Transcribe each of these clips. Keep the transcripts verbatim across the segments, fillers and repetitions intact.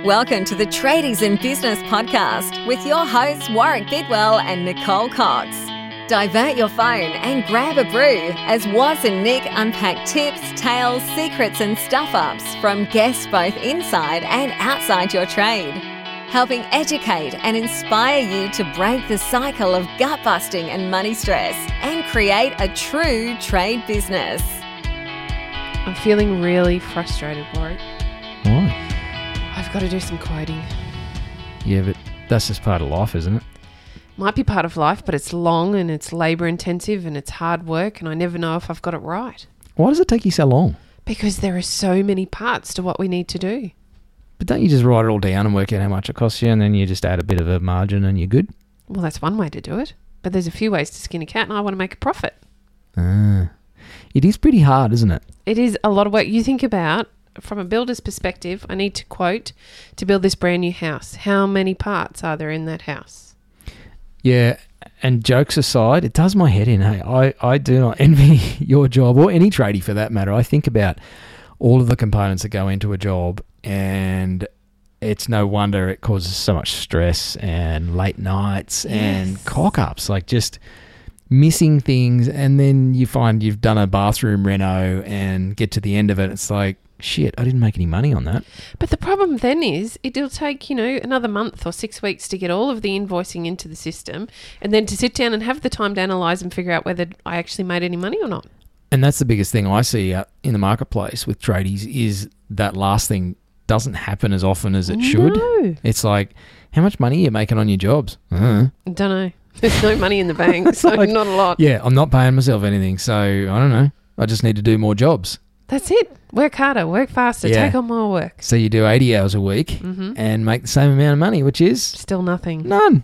Welcome to the Tradies in Business podcast with your hosts Warwick Bidwell and Nicole Cox. Divert your phone and grab a brew as Waz and Nick unpack tips, tales, secrets and stuff-ups from guests both inside and outside your trade, helping educate and inspire you to break the cycle of gut-busting and money stress and create a true trade business. I'm feeling really frustrated, Warwick. Why? I've got to do some quoting. Yeah, but that's just part of life, isn't it? Might be part of life, but it's long and it's labour intensive and it's hard work and I never know if I've got it right. Why does it take you so long? Because there are so many parts to what we need to do. But don't you just write it all down and work out how much it costs you and then you just add a bit of a margin and you're good? Well, that's one way to do it. But there's a few ways to skin a cat and I want to make a profit. Ah, it is pretty hard, isn't it? It is a lot of work. You think about, from a builder's perspective, I need to quote to build this brand new house. How many parts are there in that house? Yeah, and jokes aside, it does my head in. Hey, I, I do not envy your job or any tradie for that matter. I think about all of the components that go into a job and it's no wonder it causes so much stress and late nights Yes. and cock-ups, like just missing things, and then you find you've done a bathroom reno and get to the end of it, it's like, shit, I didn't make any money on that. But the problem then is it'll take, you know, another month or six weeks to get all of the invoicing into the system and then to sit down and have the time to analyse and figure out whether I actually made any money or not. And that's the biggest thing I see out in the marketplace with tradies is that last thing doesn't happen as often as it should. No. It's like, how much money are you making on your jobs? Uh, I don't know. There's no money in the bank, so Like, not a lot. yeah, I'm not paying myself anything, so I don't know. I just need to do more jobs. That's it. Work harder, work faster, Yeah. take on more work. So you do eighty hours a week Mm-hmm. and make the same amount of money, which is Still nothing. none.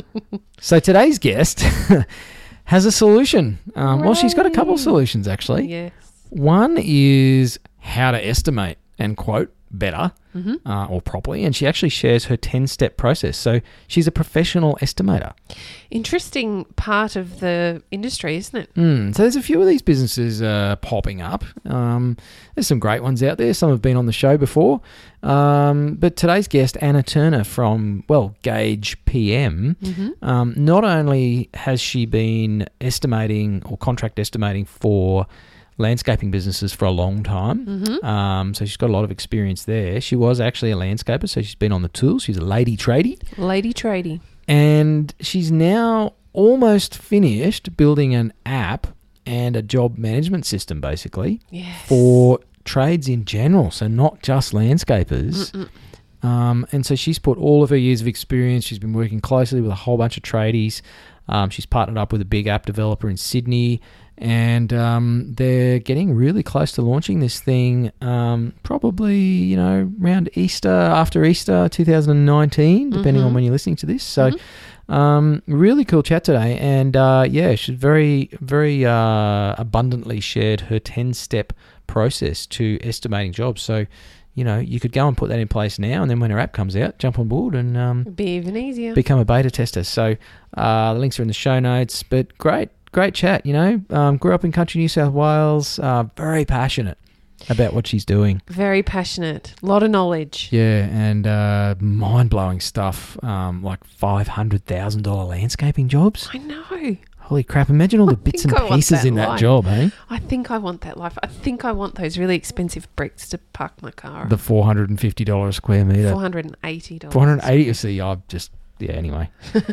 So today's guest has a solution. Um, well, she's got a couple of Hooray. solutions, actually. Yes. One is how to estimate and quote better Mm-hmm. uh, or properly, and she actually shares her ten-step process. So she's a professional estimator. Interesting part of the industry, isn't it? Mm, so there's a few of these businesses uh, popping up. Um, there's some great ones out there. Some have been on the show before. Um, but today's guest, Anna Turner from, well, Gauge P M, Mm-hmm. um, not only has she been estimating or contract estimating for landscaping businesses for a long time, Mm-hmm. um, so she's got a lot of experience there. She was actually a landscaper, so she's been on the tools. She's a lady tradie. Lady tradie. And she's now almost finished building an app and a job management system, basically, Yes. for trades in general, so not just landscapers. Mm-mm. Um, and so she's put all of her years of experience. She's been working closely with a whole bunch of tradies. Um, she's partnered up with a big app developer in Sydney, and um, they're getting really close to launching this thing, um, probably, you know, around Easter, after Easter two thousand nineteen, depending Mhm. on when you're listening to this. So Mhm. um, really cool chat today. And uh, yeah, she's very, very uh, abundantly shared her ten-step process to estimating jobs. So, you know, you could go and put that in place now, and then when her app comes out, jump on board and um, Be even easier. become a beta tester. So uh, the links are in the show notes. But great, great chat, you know. Um, grew up in country New South Wales, uh, very passionate about what she's doing. Very passionate. A lot of knowledge. Yeah, and uh, mind-blowing stuff, um, like five hundred thousand dollars landscaping jobs. I know. Holy crap, imagine all the I bits and think I want pieces that in that life. job, eh? I think I want that life. I think I want those really expensive bricks to park my car. The four hundred fifty dollars a square metre. four hundred eighty dollars. four hundred eighty dollars, see, I've just, yeah, anyway.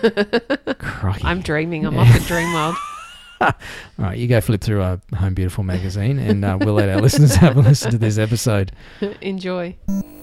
Crikey. I'm dreaming. I'm off the dream world. All right, you go flip through a Home Beautiful magazine and uh, we'll let our listeners have a listen to this episode. Enjoy.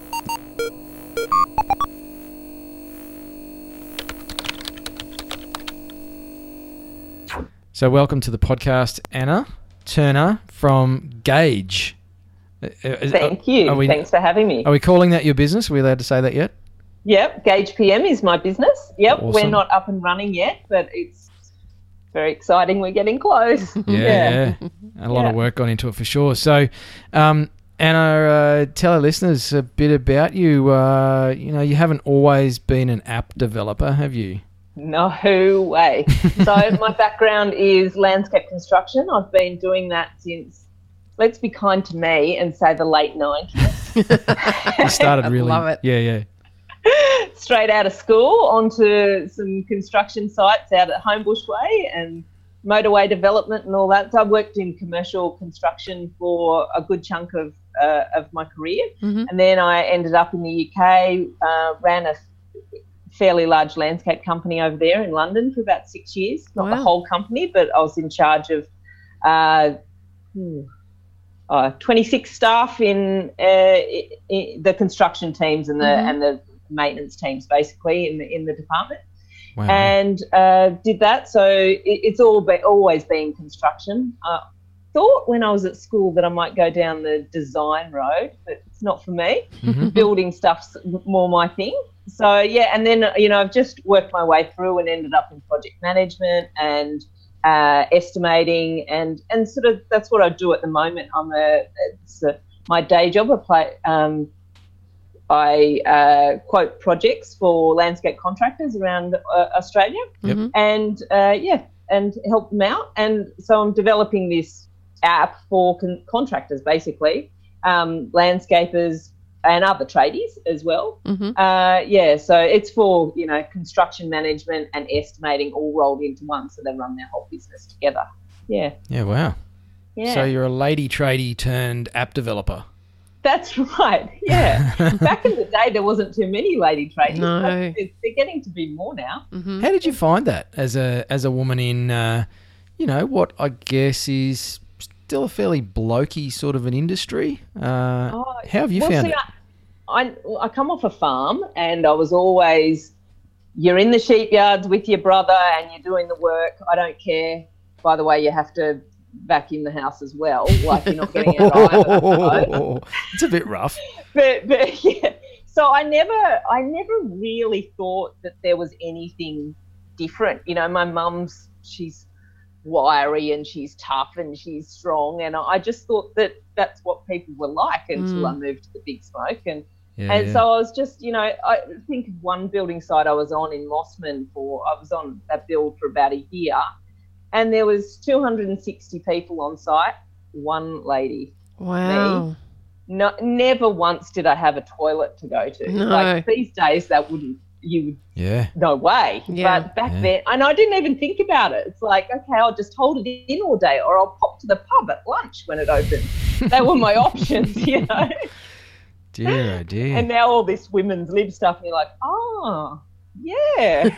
So welcome to the podcast, Anna Turner from Gauge. Uh, is- Thank you. are we- Thanks for having me. Are we calling that your business? Are we allowed to say that yet? Yep, Gauge P M is my business. Yep, Awesome. we're not up and running yet, but it's very exciting. We're getting close. Yeah, a lot Yeah. of work gone into it for sure. So, um, Anna, uh, tell our listeners a bit about you. Uh, you know, you haven't always been an app developer, have you? No way. So my background is landscape construction. I've been doing that since, let's be kind to me and say the late nineties. You started I really, love it. yeah, yeah. straight out of school onto some construction sites out at Homebush Way and motorway development and all that. So I worked in commercial construction for a good chunk of uh, of my career. Mm-hmm. And then I ended up in the U K, uh, ran a fairly large landscape company over there in London for about six years. Not Wow. the whole company, but I was in charge of uh, hmm, uh, twenty-six staff in, uh, in the construction teams and the Mhm. and the maintenance teams, basically in the in the department. Wow. And uh, did that. So it, it's all be, always been construction. Uh, thought when I was at school that I might go down the design road, but it's not for me. Mhm. Building stuff's more my thing. So, yeah, and then, you know, I've just worked my way through and ended up in project management and uh, estimating and, and sort of that's what I do at the moment. I'm a, it's a my day job. I play, um, I uh, quote projects for landscape contractors around uh, Australia Yep. Mhm. and, uh, yeah, and help them out. And so I'm developing this app for con- contractors, basically, um, landscapers and other tradies as well. Mhm. Uh, yeah, so it's for, you know, construction management and estimating all rolled into one, so they run their whole business together. Yeah, Yeah, wow. yeah. So you're a lady tradie turned app developer. That's right, yeah. Back in the day, there wasn't too many lady tradies. No. But they're they're getting to be more now. Mhm. How did you find that as a as a woman in, uh, you know, what I guess is still a fairly blokey sort of an industry? Uh, Oh, how have you well, found see, it? I, I, I come off a farm and I was always, you're in the sheep yards with your brother and you're doing the work. I don't care. By the way, you have to vacuum the house as well. Like you're not getting it right. So. It's a bit rough. But, but yeah. So I never, I never really thought that there was anything different. You know, my mum's, she's wiry and she's tough and she's strong. And I just thought that that's what people were like until Mm. I moved to the Big Smoke. And Yeah, and yeah. so I was just, you know, I think of one building site I was on in Mossman for, I was on that build for about a year, and there was two hundred sixty people on site, one lady. Wow. No, never once did I have a toilet to go to. No. Like these days, that wouldn't, you would, yeah. no way. Yeah. But back Yeah. then, and I didn't even think about it. It's like, okay, I'll just hold it in all day or I'll pop to the pub at lunch when it opens. They were my options, you know. Dear, oh dear. And now all this women's lib stuff, and you're like, oh, yeah.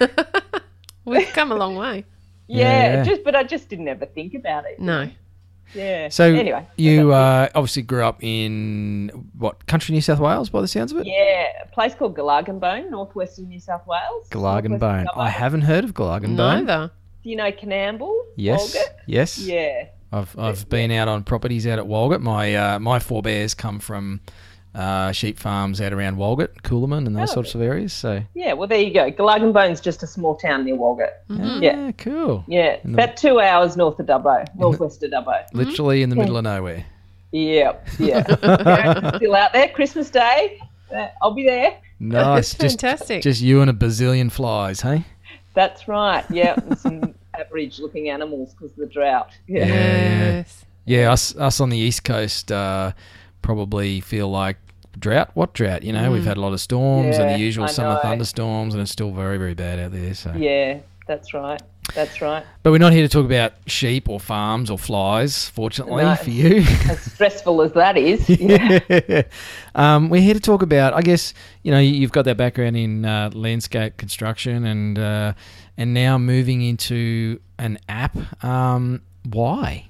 We've come a long way. yeah, Yeah. just but I just didn't ever think about it. No. Yeah. so anyway, you uh, obviously grew up in, what, country New South Wales by the sounds of it? yeah, a place called Glargenbone, northwestern New South Wales. Glargenbone. Northwestern I suburb. haven't heard of Glargenbone. Neither. Do you know Canamble? Yes. Walgett? Yes. Yeah. I've I've been out on properties out at Walgett. My uh, my forebears come from uh, sheep farms out around Walgett, Coolaman, and those Oh. sorts of areas. So Yeah, well, there you go. Glargenbone's just a small town near Walgett. Mhm. Yeah. cool. Yeah, In the- about two hours north of Dubbo, northwest of Dubbo. Literally in the middle of nowhere. Yep, yeah. Yeah, still out there, Christmas Day. Uh, I'll be there. Nice. That's just, fantastic. just you and a bazillion flies, hey? That's right. Yeah, and some average-looking animals because of the drought. Yeah. Yeah. Yes. Yeah, us us on the East Coast uh, probably feel like drought. What drought? You know, we've had a lot of storms and Yeah, the usual I summer know. thunderstorms, and it's still very, very bad out there. So, Yeah, that's right. That's right. but we're not here to talk about sheep or farms or flies. Fortunately No. for you. As stressful as that is. Yeah. um, we're here to talk about, I guess, you know, you've got that background in uh, landscape construction and uh, and now moving into an app. Um, why?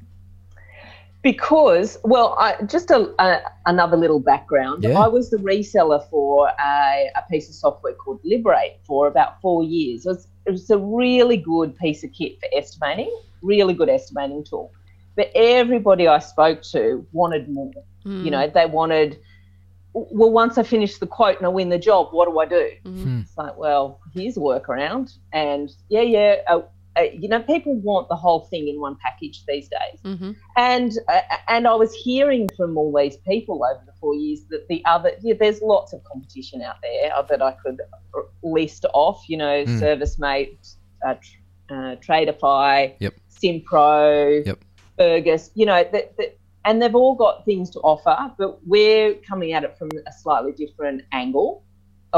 Because, well, I, just a, a, another little background. Yeah. I was the reseller for a, a piece of software called Liberate for about four years. It was, it was a really good piece of kit for estimating, really good estimating tool. But everybody I spoke to wanted more. Mm. You know, they wanted, well, once I finish the quote and I win the job, what do I do? Hmm. It's like, well, here's a workaround. And yeah, yeah, uh, uh, you know, people want the whole thing in one package these days. Mm-hmm. And uh, and I was hearing from all these people over the four years that the other, yeah, there's lots of competition out there that I could list off, you know, Mm. ServiceMate, uh, tr- uh, Tradeify, Yep. Simpro, Yep. Fergus, you know, that, that, and they've all got things to offer, but we're coming at it from a slightly different angle. Oh,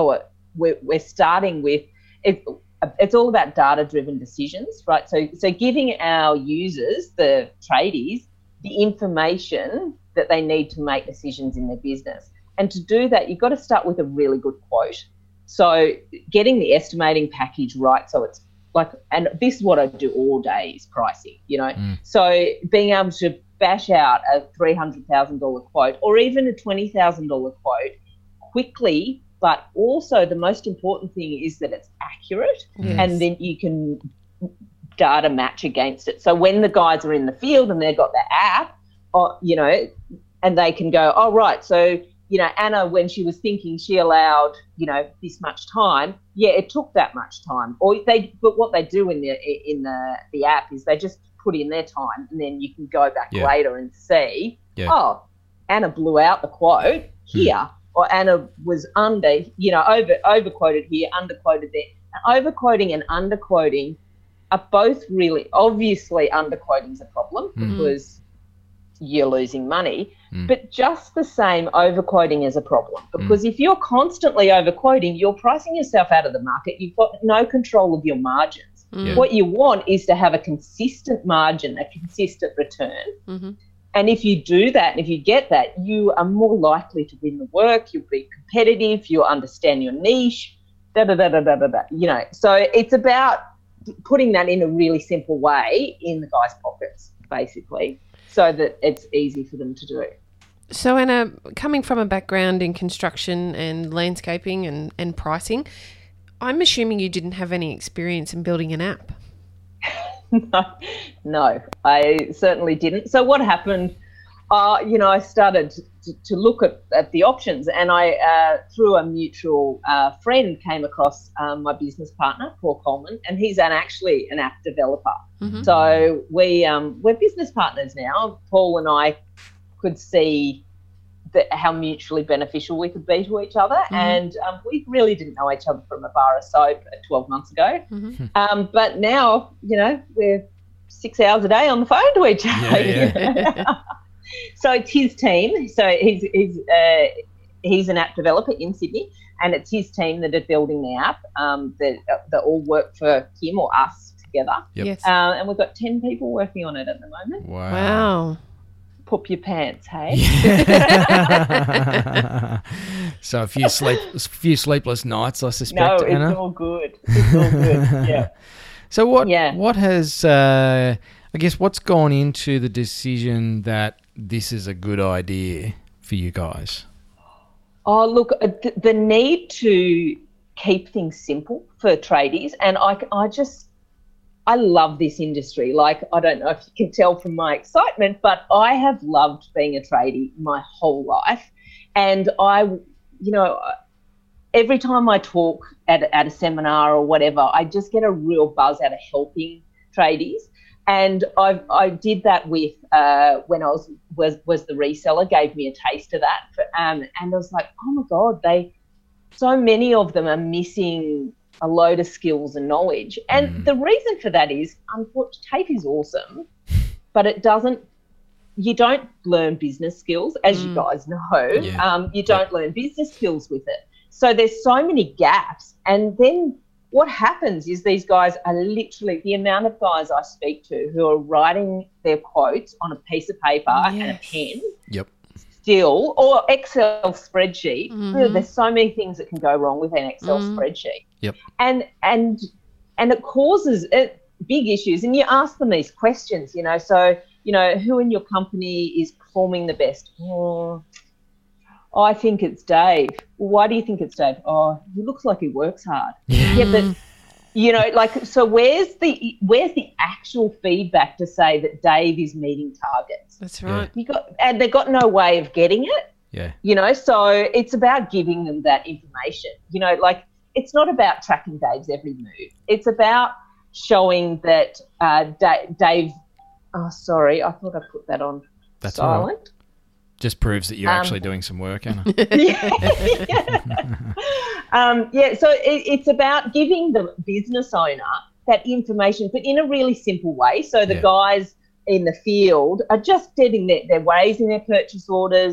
we're, we're starting with it, it's all about data-driven decisions, right? So, so giving our users, the tradies, the information that they need to make decisions in their business. And to do that, you've got to start with a really good quote. So getting the estimating package right, so it's like, and this is what I do all day is pricing, you know. Mm. So being able to bash out a three hundred thousand dollars quote or even a twenty thousand dollars quote quickly, but also the most important thing is that it's accurate yes. and then you can data match against it. So when the guys are in the field and they've got the app, or, you know, and they can go, oh, right, so, you know, Anna, when she was thinking she allowed, you know, this much time, yeah, it took that much time. Or they, but what they do in the in the, the app is they just put in their time and then you can go back yeah. later and see, yeah. oh, Anna blew out the quote here, hmm. or Anna was under, you know, over overquoted here, underquoted there. Overquoting and underquoting are both really, obviously underquoting is a problem mm-hmm. because you're losing money, mm. but just the same overquoting is a problem because mm. if you're constantly overquoting, you're pricing yourself out of the market. You've got no control of your margins. Mm. What you want is to have a consistent margin, a consistent return. Mm-hmm. And if you do that and if you get that, you are more likely to win the work, you'll be competitive, you'll understand your niche, da da da da da da da. You know, so it's about putting that in a really simple way in the guys' pockets, basically, so that it's easy for them to do. So, Anna, coming from a background in construction and landscaping and, and pricing, I'm assuming you didn't have any experience in building an app. no, no, I certainly didn't. So what happened, uh, you know, I started to, to look at, at the options and I, uh, through a mutual uh, friend, came across um, my business partner, Paul Coleman, and he's an, actually an app developer. Mm-hmm. So we, um, we're business partners now. Paul and I could see that how mutually beneficial we could be to each other. Mm-hmm. And um, we really didn't know each other from a bar of soap twelve months ago. Mm-hmm. Um, but now, you know, we're six hours a day on the phone to each other. Yeah, yeah. So it's his team. So he's he's uh, he's an app developer in Sydney, and it's his team that are building the app um, that, that all work for him or us together. Yep. Yes. Uh, and we've got ten people working on it at the moment. Wow. Wow. Poop your pants, hey? So a few sleep, a few sleepless nights, I suspect. No, it's Anna. all good. It's all good. Yeah. So what? Yeah. What has? Uh, I guess what's gone into the decision that this is a good idea for you guys? Oh, look, the, the need to keep things simple for tradies, and I, I just. I love this industry. Like, I don't know if you can tell from my excitement, but I have loved being a tradie my whole life. And I, you know, every time I talk at, at a seminar or whatever, I just get a real buzz out of helping tradies. And I I did that with, uh, when I was, was, was the reseller, gave me a taste of that. For, um, and I was like, oh my God, they, so many of them are missing a load of skills and knowledge. And mm. the reason for that is, unfortunately, TAFE is awesome, but it doesn't, you don't learn business skills, as mm. you guys know. Yeah. Um, you don't yeah. learn business skills with it. So there's so many gaps. And then what happens is these guys are literally, the amount of guys I speak to who are writing their quotes on a piece of paper yes. and a pen. Yep. Still, or Excel spreadsheet. Mm-hmm. There's so many things that can go wrong with an Excel mm. spreadsheet. Yep. And and and it causes it, big issues. And you ask them these questions, you know. So, you know, who in your company is performing the best? Oh, I think it's Dave. Well, why do you think it's Dave? Oh, he looks like he works hard. Yeah, yeah but you know, like, so where's the where's the actual feedback to say that Dave is meeting targets? That's right. You got, and they've got no way of getting it. Yeah. You know, so it's about giving them that information. You know, like, it's not about tracking Dave's every move. It's about showing that uh, Dave, Dave. Oh, sorry, I thought I put that on That's silent. Right. Just proves that you're um, actually doing some work, Anna. yeah, yeah. Um, yeah, so it, it's about giving the business owner that information, but in a really simple way. So the yeah. guys in the field are just getting their, they're raising their purchase orders,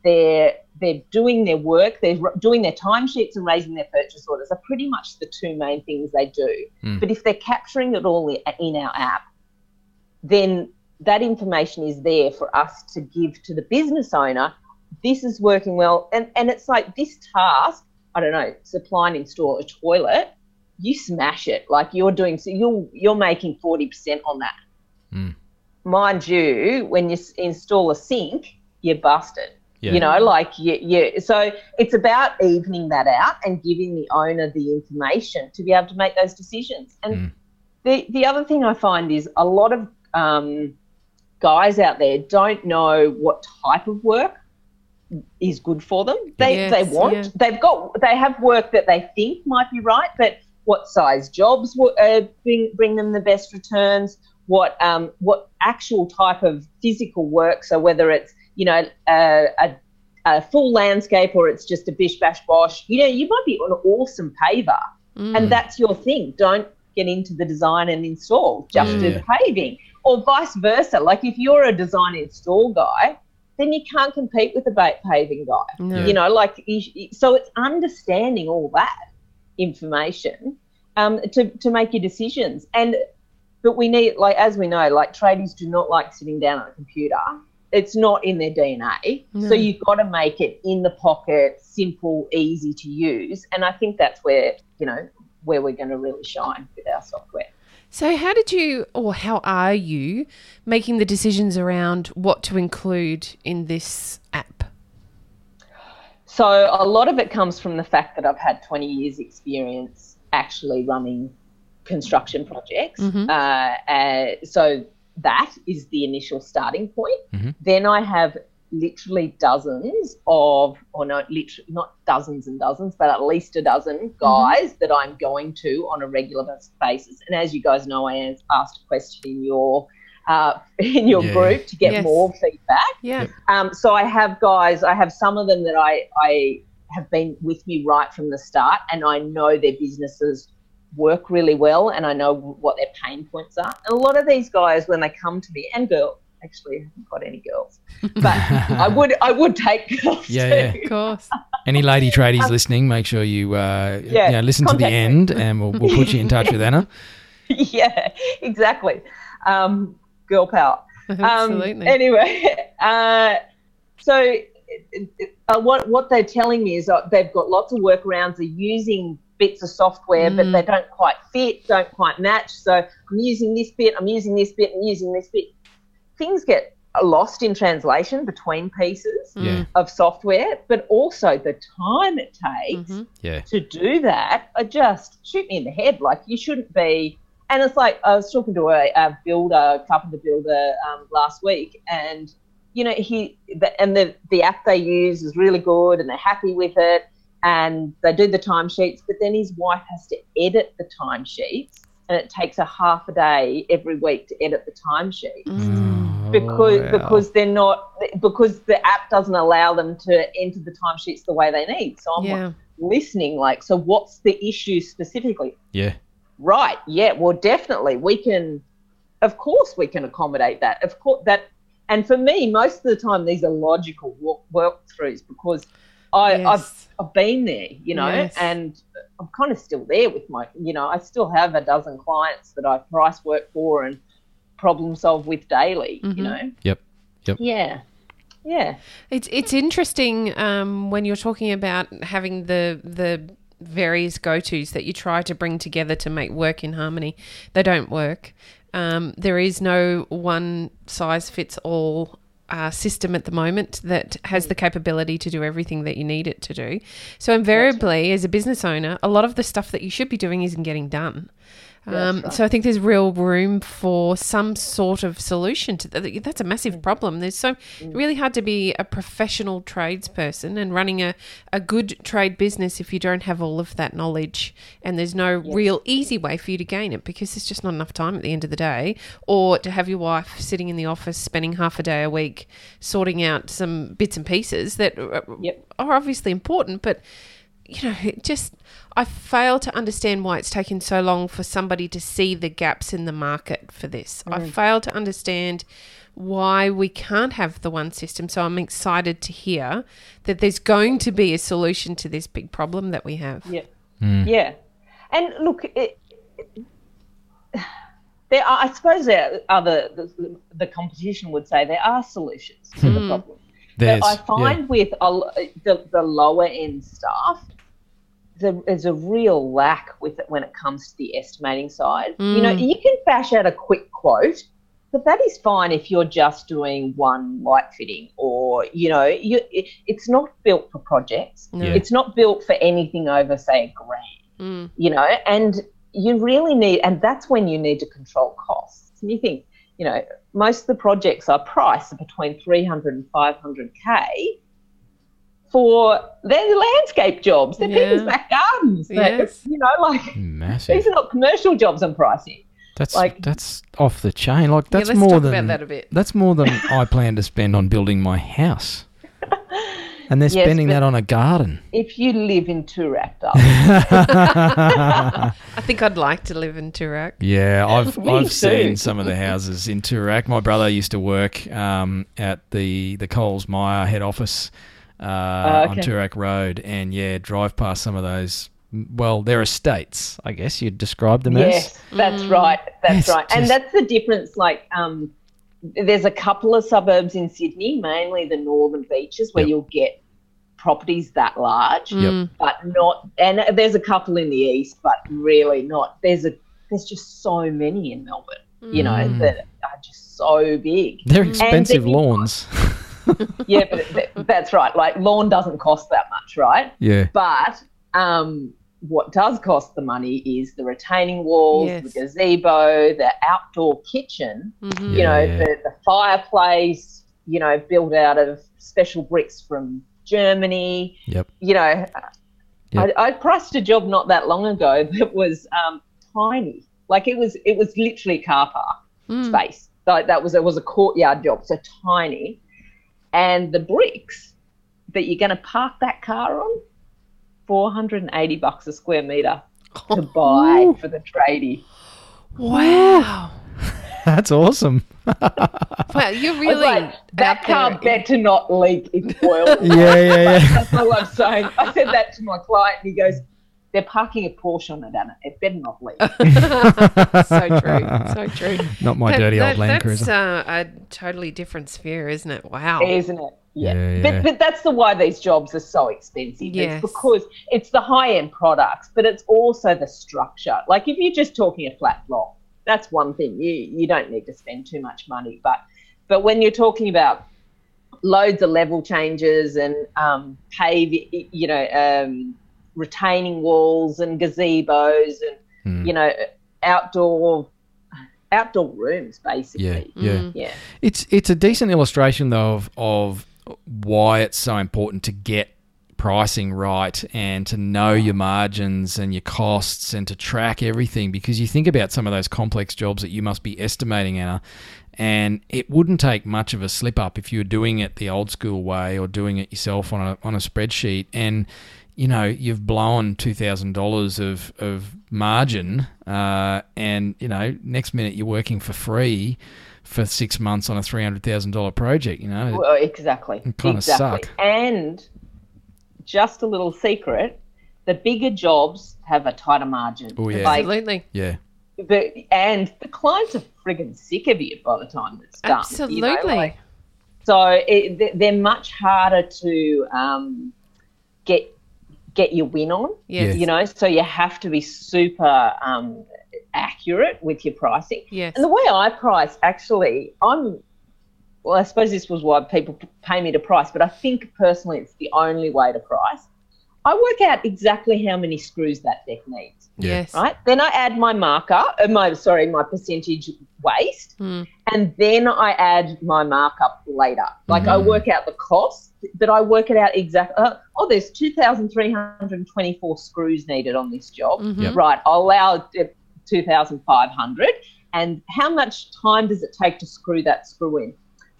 they're they're doing their work, they're doing their timesheets and raising their purchase orders are pretty much the two main things they do. Mm. But if they're capturing it all in our app, then that information is there for us to give to the business owner. This is working well. And, and it's like this task, I don't know, supply and install a toilet, you smash it. Like you're doing, so you're, you're making forty percent on that. Mm. Mind you, when you install a sink, you're busted. Yeah. You know, like you, you. So it's about evening that out and giving the owner the information to be able to make those decisions. And Mm. the, the other thing I find is a lot of um, guys out there don't know what type of work is good for them. They Yes, they want, yeah. they've got, they have work that they think might be right, but what size jobs will, uh, bring bring them the best returns? What um what actual type of physical work? So whether it's you know a, a, a full landscape or it's just a bish bash bosh, you know you might be an awesome paver, Mm. and that's your thing. Don't get into the design and install, just Yeah. do the paving, or vice versa. Like if you're a design install guy, then you can't compete with the ba- paving guy. No. You know, like you, so it's understanding all that information um, to to make your decisions. And but we need, like as we know, like tradies do not like sitting down at a computer. It's not in their D N A. No. So you've got to make it in the pocket, simple, easy to use. And I think that's where you know where we're going to really shine with our software. So how did you, or how are you, making the decisions around what to include in this app? So a lot of it comes from the fact that I've had twenty years experience actually running construction projects. Mhm. Uh, uh, so that is the initial starting point. Mhm. Then I have literally dozens of, or no, literally not dozens and dozens, but at least a dozen guys that I'm going to on a regular basis. And as you guys know, I asked a question in your uh, in your Yeah. group to get Yes. more feedback. Yeah. Yep. Um, so I have guys, I have some of them that I, I have been with me right from the start, and I know their businesses work really well, and I know what their pain points are. And a lot of these guys, when they come to me, and girls, actually I haven't got any girls, but I would I would take girls Yeah, too. yeah. Of course. Any lady tradies listening, make sure you, uh, Yeah, you know, listen to the contact me. end, and we'll, we'll put you in touch with Anna. Yeah, exactly. Um, girl power. Um, Absolutely. anyway, uh, so uh, what what they're telling me is that they've got lots of workarounds. They're using bits of software, but Mm. they don't quite fit, don't quite match. So I'm using this bit, I'm using this bit, I'm using this bit. Things get lost in translation between pieces Yeah. of software, but also the time it takes Mhm. Yeah. to do that are just shoot me in the head. Like you shouldn't be. And it's like I was talking to a, a builder, carpenter builder um, last week, and you know he the, and the the app they use is really good, and they're happy with it, and they do the timesheets. But then his wife has to edit the timesheets, and it takes a half a day every week to edit the timesheet Mm. because Oh, wow. because they're not because the app doesn't allow them to enter the timesheets the way they need. So I'm Yeah. like, listening, like, so what's the issue specifically? Yeah. Right. Yeah. Well, definitely we can, of course we can accommodate that. Of course that, and for me, most of the time these are logical walk, walkthroughs because I, I've, Yes. I've been there, you know, Yes. and I'm kind of still there with my, you know, I still have a dozen clients that I price work for and problem solve with daily, Mhm. you know? Yep. Yep. Yeah. Yeah. It's it's interesting um, when you're talking about having the the various go-tos that you try to bring together to make work in harmony. They don't work. Um, there is no one size fits all uh, system at the moment that has the capability to do everything that you need it to do. So invariably, as a business owner, a lot of the stuff that you should be doing isn't getting done. Um, right. So I think there's real room for some sort of solution to that. That's a massive problem. There's so really hard to be a professional tradesperson and running a, a good trade business if you don't have all of that knowledge, and there's no real easy way for you to gain it because there's just not enough time at the end of the day, or to have your wife sitting in the office spending half a day a week sorting out some bits and pieces that are, Yep. are obviously important, but you know, it just I fail to understand why it's taken so long for somebody to see the gaps in the market for this. Mm. I fail to understand why we can't have the one system. So I'm excited to hear that there's going to be a solution to this big problem that we have. Yeah, Mm. yeah. And look, it, it, there are, I suppose there are other, the, the competition would say there are solutions to the problem. There's, but I find yeah. with a, the, the lower end stuff, the, there's a real lack with it when it comes to the estimating side. Mm. You know, you can bash out a quick quote, but that is fine if you're just doing one light fitting or, you know, you, it, it's not built for projects. No. Yeah. It's not built for anything over, say, a grand, Mm. you know, and you really need, and that's when you need to control costs. And you think, you know, most of the projects are priced at between three hundred and five hundred K for their landscape jobs. They're Yeah. people's back gardens. They're, Yes. You know, like Massive. these are not commercial jobs I'm pricing. That's like- that's off the chain. Like that's yeah, let's more talk than about that a bit. that's more than I plan to spend on building my house. And they're Yes, spending but- that on a garden. If you live in Toorak, I think I'd like to live in Toorak. Yeah, I've Me I've too. seen some of the houses in Toorak. My brother used to work um, at the the Coles Myer head office uh, Oh, on okay. Toorak Road, and yeah, drive past some of those. Well, they're estates, I guess you'd describe them yes, that's right. That's It's right. And just- that's the difference. Like, um, there's a couple of suburbs in Sydney, mainly the northern beaches, where Yep. you'll get properties that large, Yep. but not. And there's a couple in the east, but really not. There's a there's just so many in Melbourne, you know, Mm. that are just so big. as. They're And expensive then you've got- lawns. Yeah, but th- that's right. Like, lawn doesn't cost that much, right? Yeah, But um, what does cost the money is the retaining walls, Yes. the gazebo, the outdoor kitchen, Mhm. you Yeah, know, yeah. The, the fireplace, you know, built out of special bricks from Germany. Yep. You know, Yep. I, I priced a job not that long ago that was um, tiny. Like it was, it was literally car park Mm. space. Like that was, it was a courtyard job, so tiny. And the bricks that you're going to park that car on, four hundred eighty bucks a square metre to buy for the tradie. Wow. that's awesome. Wow, you're I was really like, that out car there. better not leak its oil. Yeah, yeah, yeah. That's all I'm saying. I said that to my client and he goes, they're parking a Porsche on it, Anna. It better not leak. So true. So true. Not my That- dirty that- old Land that's, Cruiser. uh, a totally different sphere, isn't it? Wow. Isn't it? Yeah. Yeah, yeah. But, but that's the why these jobs are so expensive. Yes. It's because it's the high-end products, but it's also the structure. Like if you're just talking a flat block, that's one thing. You you don't need to spend too much money. But but when you're talking about loads of level changes and um, pave, you know, um, retaining walls and gazebos and, Mm. you know, outdoor outdoor rooms, Yeah, basically. yeah. Mm. Yeah. It's it's a decent illustration though of of why it's so important to get pricing right and to know your margins and your costs and to track everything, because you think about some of those complex jobs that you must be estimating, Anna, and it wouldn't take much of a slip up if you were doing it the old school way or doing it yourself on a on a spreadsheet, and you know you've blown two thousand dollars of of margin, uh, and you know next minute you're working for free for six months on a three hundred thousand dollar project. You know, Well, exactly. It kinda exactly. suck. And just a little secret, the bigger jobs have a tighter margin. Oh, yeah. Like, Absolutely. yeah, the, and the clients are friggin' sick of you by the time it's done. Absolutely. You know, like, so it, they- they're much harder to um, get get your win on. Yes. You know, so you have to be super um, accurate with your pricing. Yes. And the way I price, actually, I'm, well, I suppose this was why people p- pay me to price, but I think personally it's the only way to price. I work out exactly how many screws that deck needs, Yes. right? Then I add my marker, uh, my sorry, my percentage waste, Mm. and then I add my markup later. Like I work out the cost, but I work it out exactly. Uh, oh, there's two thousand three hundred twenty-four screws needed on this job. Mhm. Yep. Right, I'll allow uh, two thousand five hundred. And how much time does it take to screw that screw in?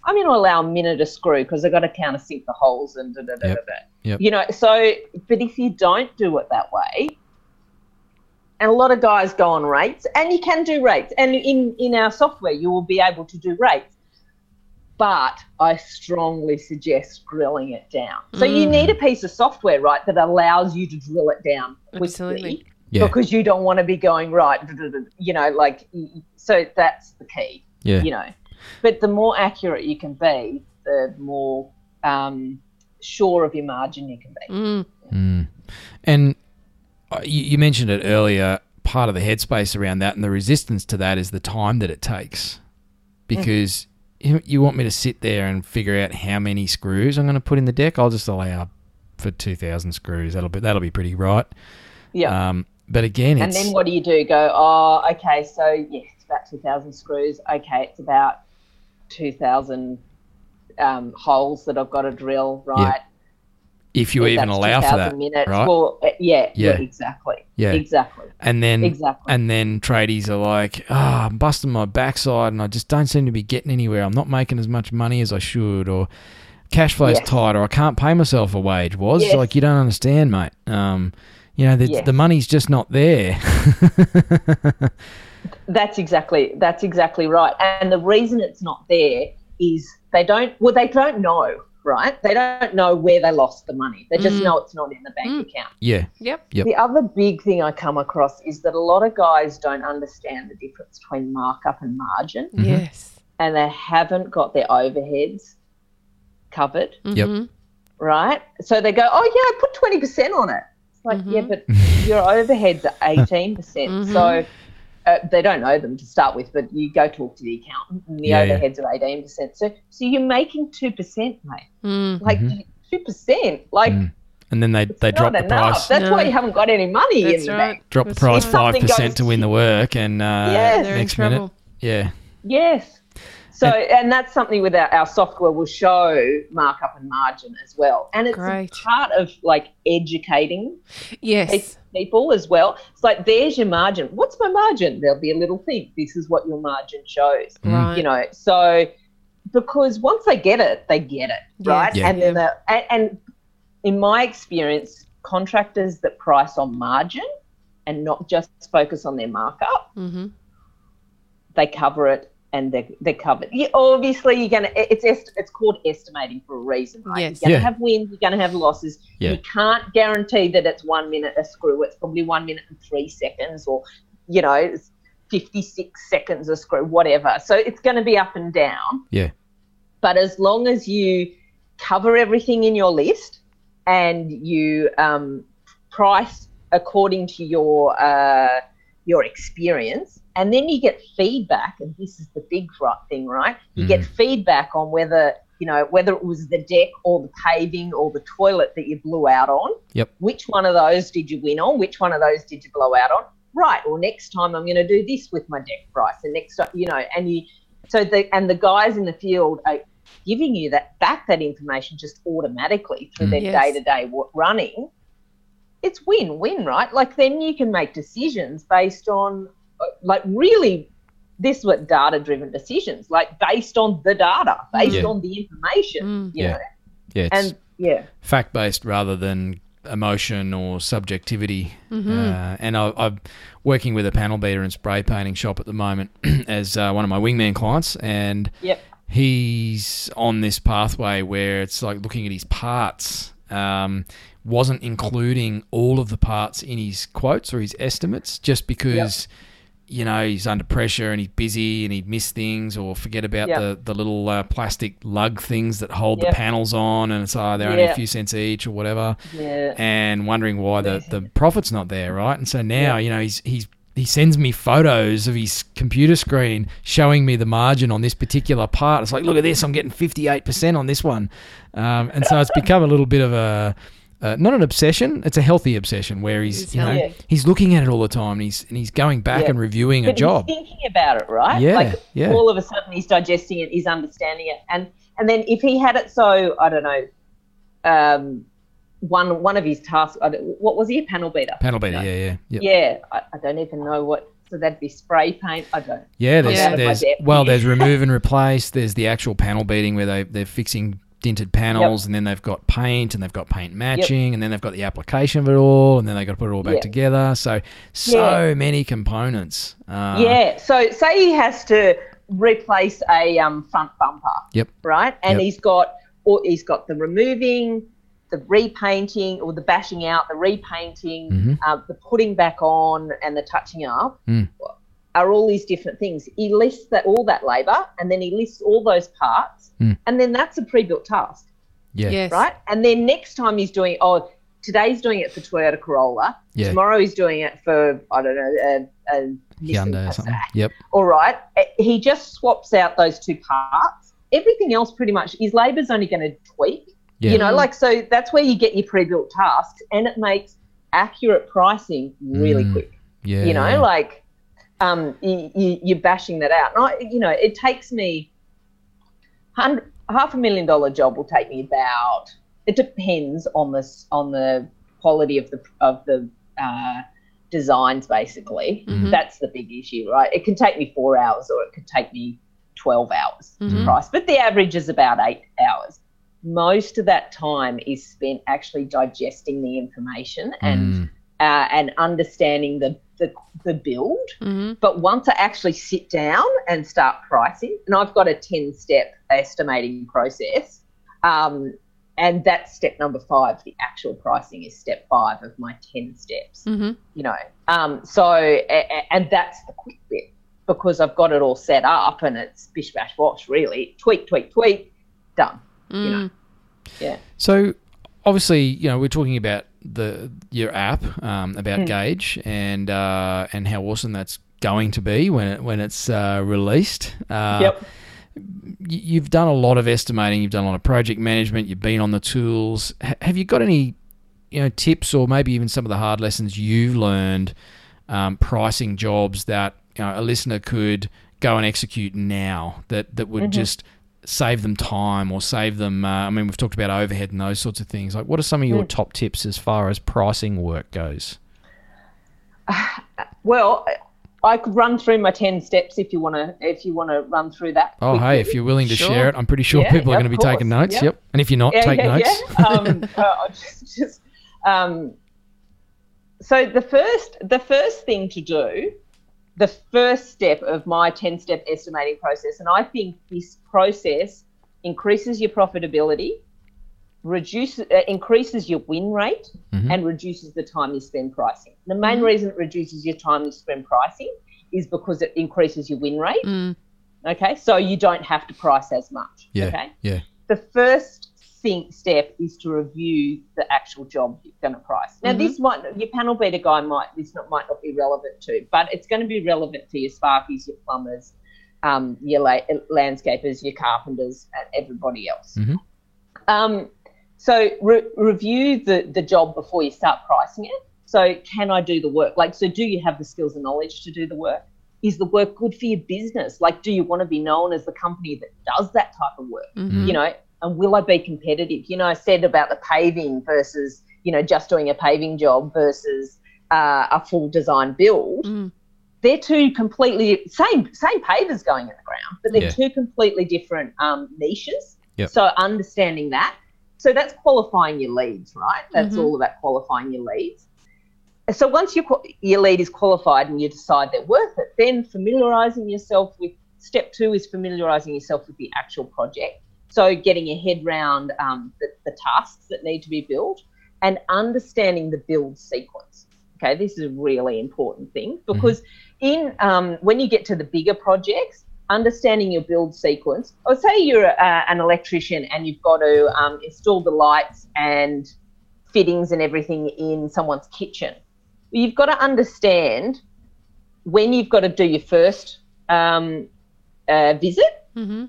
I'm going to allow a minute a screw because I've got to countersink the holes and da da da Yep. da. Yep. You know, so, but if you don't do it that way, and a lot of guys go on rates, and you can do rates, and in, in our software you will be able to do rates, but I strongly suggest drilling it down. So you need a piece of software, right, that allows you to drill it down quickly. Absolutely. Yeah. Because you don't want to be going, right, you know, like, so that's the key, Yeah. you know. But the more accurate you can be, the more um, sure of your margin you can be. Mm. Mm. And uh, you, you mentioned it earlier, part of the headspace around that and the resistance to that is the time that it takes. Because you, you want me to sit there and figure out how many screws I'm going to put in the deck. I'll just allow for two thousand screws. That'll be that'll be pretty right. Yeah. Um, but again, and it's... then what do you do? Go, oh, okay, so, yeah, it's about two thousand screws. Okay, it's about two thousand um, holes that I've got to drill, right? If you Yeah, even that's allow for two thousand that, minutes. right? Well, uh, yeah, yeah, Yeah. exactly. Yeah. Exactly. And then, Exactly. and then tradies are like, ah, I'm busting my backside and I just don't seem to be getting anywhere. I'm not making as much money as I should, or cash flow's Yes. tight, or I can't pay myself a wage. Was Yes. like, you don't understand, mate. Um, you know, the, Yes. the money's just not there. That's exactly that's exactly right. And the reason it's not there is they don't well they don't know, right? They don't know where they lost the money. They just Mm. know it's not in the bank Mm. account. Yeah, Yep. Yep. The other big thing I come across is that a lot of guys don't understand the difference between markup and margin, Mhm. Yes. and they haven't got their overheads covered, Yep. Mhm. right? So they go, oh yeah, I put twenty percent on it. It's like, Mhm. yeah, but your overheads are eighteen percent. Mhm. So uh, they don't know them to start with, but you go talk to the accountant and the Yeah, yeah. overheads are eighteen percent. So so you're making two percent, mate. Mm. Like Mhm. two percent. Like Mm. And then they, it's they not drop the enough. price, That's No. why you haven't got any money That's in the right. bank. drop the That's price right. five Something percent goes- to win the work, and uh, Yeah. They're in next minute, trouble. yeah, Yes. So, and that's something with our, our software will show markup and margin as well. And it's a Great. part of like educating Yes. people as well. It's like, there's your margin. What's my margin? There'll be a little thing. This is what your margin shows. Mm. Right. You know, so because once they get it, they get it, Yes. right? Yeah. And then the, and, and in my experience, contractors that price on margin and not just focus on their markup, Mm-hmm. they cover it and they're, they're covered. Yeah, obviously, you're gonna. It's est- it's called estimating for a reason, right? Yes. You're gonna Yeah. have wins. You're gonna have losses. Yeah. You can't guarantee that it's one minute a screw. It's probably one minute and three seconds, or you know, it's fifty-six seconds a screw, whatever. So it's going to be up and down. yeah, But as long as you cover everything in your list and you um, price according to your uh, your experience, and then you get feedback, and this is the big right thing, right? You Mhm. get feedback on whether, you know, whether it was the deck or the paving or the toilet that you blew out on. Yep. Which one of those did you win on? Which one of those did you blow out on? Right. Well, next time I'm going to do this with my deck price, and next time, you know, and you, so the and the guys in the field are giving you that back that information just automatically through Mm. their Yes. day to day running. It's win win, right? Like then you can make decisions based on, uh, like really, this is what data driven decisions, like based on the data, based Yeah. on the information, Mm. you Yeah. know, yeah. It's and yeah. fact based rather than emotion or subjectivity. Mm-hmm. Uh, and I, I'm working with a panel beater and spray painting shop at the moment as uh, one of my wingman clients, and Yep. he's on this pathway where it's like looking at his parts. Um, wasn't including all of the parts in his quotes or his estimates just because, you know, he's under pressure and he's busy and he'd miss things or forget about Yep. the, the little uh, plastic lug things that hold Yep. the panels on, and it's, oh, they're only a Yeah. few cents each or whatever, Yeah. and wondering why the, the profit's not there, right? And so now, you know, he's he's he sends me photos of his computer screen showing me the margin on this particular part. It's like, look at this, I'm getting fifty-eight percent on this one. Um, and so it's become a little bit of a, uh, not an obsession, it's a healthy obsession where he's, It's you know, healthy. he's looking at it all the time, and he's, and he's going back Yeah. and reviewing a But job. he's thinking about it, right? Yeah, Like yeah. all of a sudden he's digesting it, he's understanding it, and and then if he had it, so I don't know, um, one one of his tasks. I don't, what was he? A panel beater. Panel beater, No. yeah, yeah. Yep. Yeah, I, I don't even know what. So that'd be spray paint. I don't. Yeah, there's, I'm out of my there's depth. well, there's remove and replace. There's the actual panel beating where they they're fixing dinted panels, Yep. and then they've got paint, and they've got paint matching, and then they've got the application of it all, and then they've got to put it all back Yeah. together. So so Yeah. many components. Uh, Yeah. So say he has to replace a um, front bumper. Yep. Right, and Yep. he's got or he's got the removing, the repainting, or the bashing out, the repainting, Mhm. uh, the putting back on, and the touching up. Mm. Are all these different things. He lists that all that labour, and then he lists all those parts, Mm. and then that's a pre-built task, Yeah. Yes. right? And then next time he's doing, oh, today's doing it for Toyota Corolla. Yeah. Tomorrow he's doing it for I don't know a, a Nissan Hyundai or something. Passat. Yep. All right, Eh, he just swaps out those two parts. Everything else, pretty much, his labour's only going to tweak. Yeah. You know, like so that's where you get your pre-built tasks, and it makes accurate pricing really Mm. quick. Yeah. You know, yeah. like um, you, you, you're bashing that out. And I, you know, it takes me hundred, half a million dollar job will take me about. It depends on this on the quality of the of the uh, designs. Basically, Mhm. that's the big issue, right? It can take me four hours, or it could take me twelve hours Mhm. to price, but the average is about eight hours. Most of that time is spent actually digesting the information and Mm. uh, and understanding the, the the build. Mm-hmm. But once I actually sit down and start pricing, and I've got a ten-step estimating process, um, and that's step number five. The actual pricing is step five of my ten steps. Mm-hmm. You know, um, so a- a- and that's the quick bit because I've got it all set up and it's bish bash wash. Really, tweak, tweak, tweak, done. You know, yeah. So obviously, you know, we're talking about the your app um, about Hmm. Gauge and uh, and how awesome that's going to be when it when it's uh, released. Uh, Yep. y- You've done a lot of estimating. You've done a lot of project management. You've been on the tools. H- have you got any, you know, tips or maybe even some of the hard lessons you've learned um, pricing jobs that you know, a listener could go and execute now that that would Mm-hmm. just save them time or save them, uh, I mean, we've talked about overhead and those sorts of things. Like, what are some of your Mm. top tips as far as pricing work goes? Well, I could run through my ten steps if you want to. If you want to run through that. Oh, quickly. hey, if you're willing to Sure. share it, I'm pretty sure Yeah, people are yeah, going to of be taking course. notes. Yep. Yep. And if you're not, yeah, take yeah, notes. Yeah. Um, uh, I'll just, just, um, so the first, the first thing to do, the first step of my ten-step estimating process, and I think this process increases your profitability, reduces, uh, increases your win rate, Mhm. and reduces the time you spend pricing. The main reason it reduces your time you spend pricing is because it increases your win rate. Mm. Okay, so you don't have to price as much. Yeah. Okay. Yeah. The first thing step is to review the actual job you're going to price. Now, Mhm. this might your panel beater guy might this not might not be relevant to, but it's going to be relevant to your sparkies, your plumbers, um, your la- landscapers, your carpenters, and everybody else. Mhm. Um, so re- review the the job before you start pricing it. So, can I do the work? Like, so do you have the skills and knowledge to do the work? Is the work good for your business? Like, do you want to be known as the company that does that type of work? Mhm. You know, and will I be competitive? You know, I said about the paving versus, you know, just doing a paving job versus uh, a full design build. Mm. They're two completely same same pavers going in the ground, but they're Yeah. two completely different um, niches. Yep. So understanding that, so that's qualifying your leads, right? That's Mhm. all about qualifying your leads. So once your your lead is qualified and you decide they're worth it, then familiarising yourself with step two is familiarising yourself with the actual project. So getting your head round um, the, the tasks that need to be built and understanding the build sequence. Okay, this is a really important thing because in um, when you get to the bigger projects, understanding your build sequence. Or say you're uh, an electrician and you've got to um, install the lights and fittings and everything in someone's kitchen. You've got to understand when you've got to do your first um, uh, visit, Mm-hmm.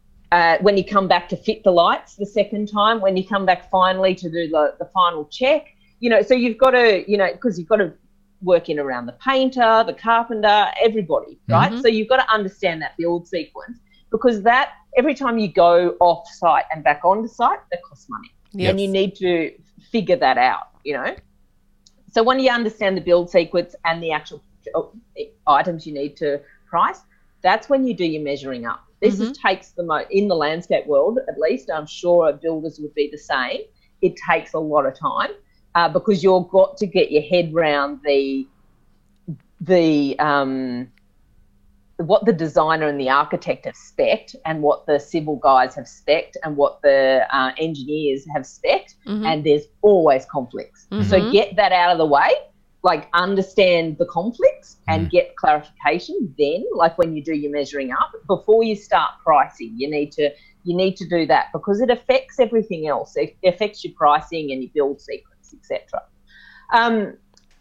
uh, when you come back to fit the lights the second time, when you come back finally to do the, the final check, you know, so you've got to, you know, because you've got to work in around the painter, the carpenter, everybody, right? Mhm. So you've got to understand that build sequence because that every time you go off site and back onto site, that costs money. Yes. And you need to figure that out, you know. So when you understand the build sequence and the actual items you need to price, that's when you do your measuring up. This Mm-hmm. is, takes the most, in the landscape world at least, I'm sure builders would be the same. It takes a lot of time uh, because you've got to get your head round the, the um, what the designer and the architect have spec'd and what the civil guys have spec'd and what the uh, engineers have spec'd, Mm-hmm. and there's always conflicts. Mhm. So get that out of the way. Like understand the conflicts and get clarification then, like when you do your measuring up, before you start pricing, you need to you need to do that because it affects everything else. It affects your pricing and your build sequence, et cetera. Um,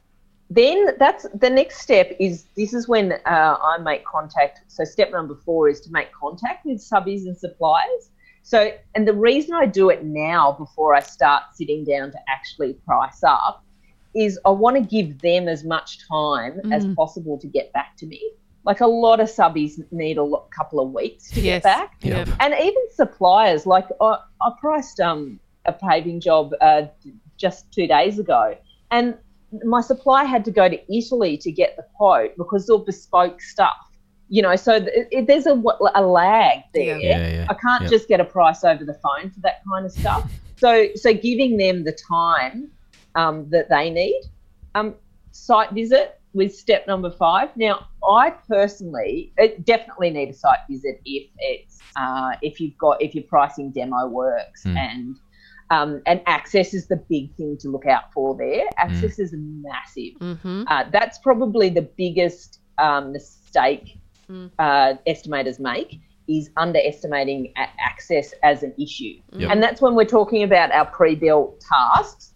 then that's the next step is this is when uh, I make contact. So step number four is to make contact with subbies and suppliers. So, and the reason I do it now before I start sitting down to actually price up is I want to give them as much time Mm. as possible to get back to me. Like a lot of subbies need a lo- couple of weeks to Yes. get back. Yep. And even suppliers, like I, I priced um, a paving job uh, just two days ago, and my supplier had to go to Italy to get the quote because they're bespoke stuff. You know, so th- it, there's a, a lag there. Yeah. Yeah, yeah. I can't Yep. just get a price over the phone for that kind of stuff. So, so giving them the time um, that they need. Um, site visit with step number five. Now, I personally it definitely need a site visit if it's uh, if you've got if your pricing demo works Mm. and um, and access is the big thing to look out for there. Access is massive. Mm-hmm. Uh, that's probably the biggest um, mistake Mm. uh, estimators make is underestimating a- access as an issue. Yep. And that's when we're talking about our pre-built tasks.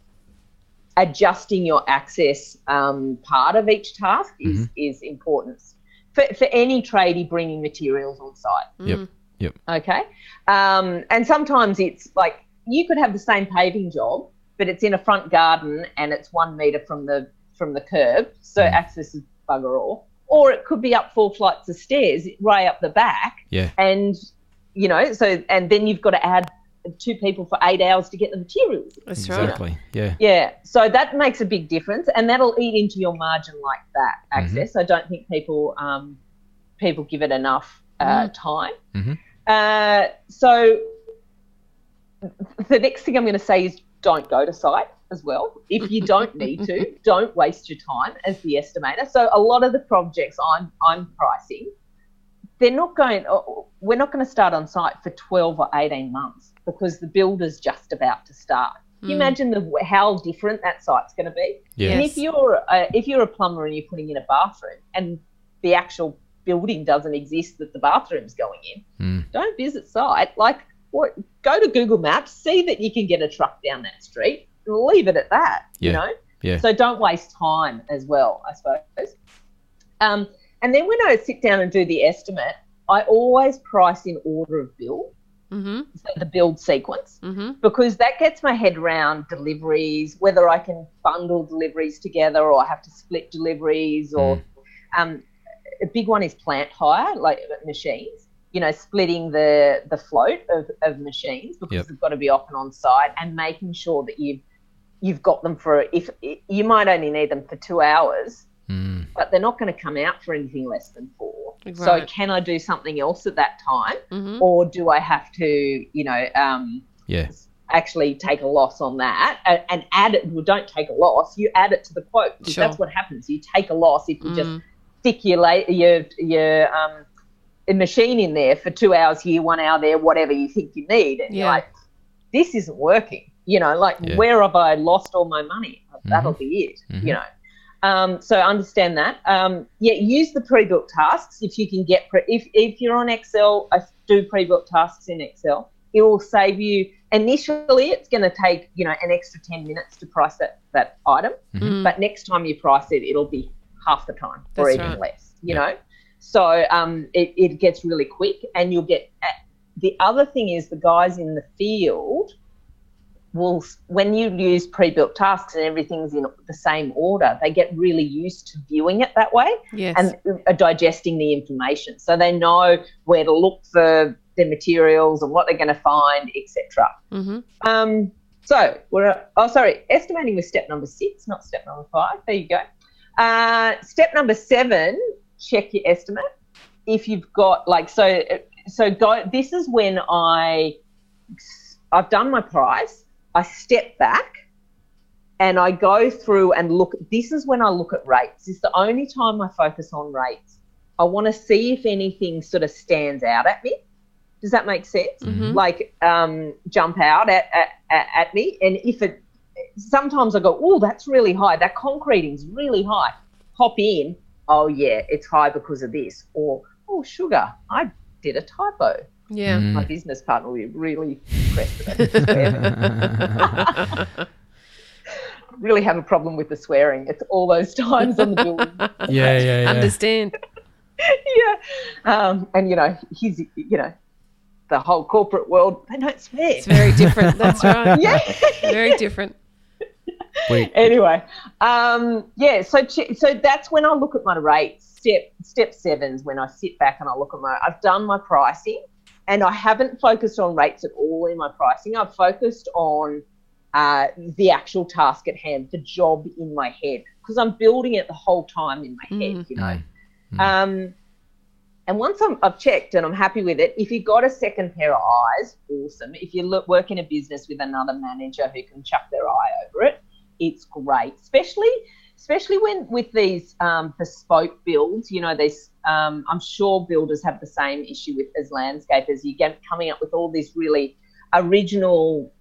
Adjusting your access um, part of each task is, is important for, for any tradie bringing materials on site. Yep. Yep. Okay. Um, and sometimes it's like you could have the same paving job, but it's in a front garden and it's one metre from the from the curb, so Mm. access is bugger all. Or it could be up four flights of stairs, way up the back, Yeah. and you know, so and then you've got to add two people for eight hours to get the materials. That's right. Exactly. Yeah. Yeah, so that makes a big difference, and that'll eat into your margin like that. Access. I don't think people um, people give it enough uh, time. Mhm. Uh, so the next thing I'm going to say is don't go to site as well. If you don't need to, don't waste your time as the estimator. So a lot of the projects I'm I'm pricing, they're not going. We're not going to start on site for twelve or eighteen months because the builder's just about to start. Can you imagine the how different that site's going to be? Yeah. And Yes. if you're a, if you're a plumber and you're putting in a bathroom and the actual building doesn't exist that the bathroom's going in, Mm. don't visit site. Like, what? Go to Google Maps, see that you can get a truck down that street, and leave it at that. You Yeah. know. Yeah. So don't waste time as well, I suppose. Um, and then when I sit down and do the estimate, I always price in order of build, Mm-hmm. so the build sequence, Mm-hmm. because that gets my head around deliveries, whether I can bundle deliveries together or I have to split deliveries, or um, a big one is plant hire, like machines. You know, splitting the the float of, of machines because Yep. they've got to be off and on site, and making sure that you've you've got them for if you might only need them for two hours, Mm. but they're not going to come out for anything less than four. So Right. can I do something else at that time, Mm-hmm. or do I have to, you know, um, Yeah. actually take a loss on that and, and add it? Well, don't take a loss. You add it to the quote because Sure. that's what happens. You take a loss if you just Mm. stick your la- your your um machine in there for two hours here, one hour there, whatever you think you need, and you're Yeah. like, this isn't working. You know, like Yeah. where have I lost all my money? That'll be it. Mhm. You know. Um, so understand that. Um, yeah, use the pre-built tasks if you can get. Pre- if if you're on Excel, I do pre-built tasks in Excel. It will save you. Initially, it's going to take you know an extra ten minutes to price that that item, Mm. but next time you price it, it'll be half the time or That's even right. less. You Yeah. know, so um, it it gets really quick, and you'll get. The other thing is the guys in the field will, when you use pre-built tasks and everything's in the same order, they get really used to viewing it that way Yes. and uh, digesting the information. So they know where to look for the materials and what they're going to find, et cetera. mm-hmm. Um, so we're, oh, sorry, estimating was step number six, not step number five. There you go. Uh, step number seven check your estimate. If you've got like so so go. This is when I I've done my price. I step back and I go through and look. This is when I look at rates. It's the only time I focus on rates. I want to see if anything sort of stands out at me. Does that make sense? Mm-hmm. Like um, jump out at, at at me, and if it, sometimes I go, oh, that's really high. That concreting's really high. Hop in. Oh yeah, it's high because of this. Or oh, sugar, I did a typo. Yeah, Mm. My business partner will be really impressed with that. Really have a problem with the swearing. It's all those times on the building. Yeah, yeah, yeah. understand. Yeah, um, and you know, he's you know. The whole corporate world, they don't swear. It's very different. That's right. Yeah. Very different. Wait. Anyway, um, yeah, so so that's when I look at my rates. Step step seven's when I sit back and I look at my, I've done my pricing and I haven't focused on rates at all in my pricing. I've focused on uh, the actual task at hand, the job in my head, because I'm building it the whole time in my head, Mm. you know. Mm. Um, And once I'm, I've checked and I'm happy with it, if you've got a second pair of eyes, awesome. If you look, work in a business with another manager who can chuck their eye over it, it's great. Especially, especially when with these um, bespoke builds, you know, these. Um, I'm sure builders have the same issue with as landscapers. You get coming up with all these really original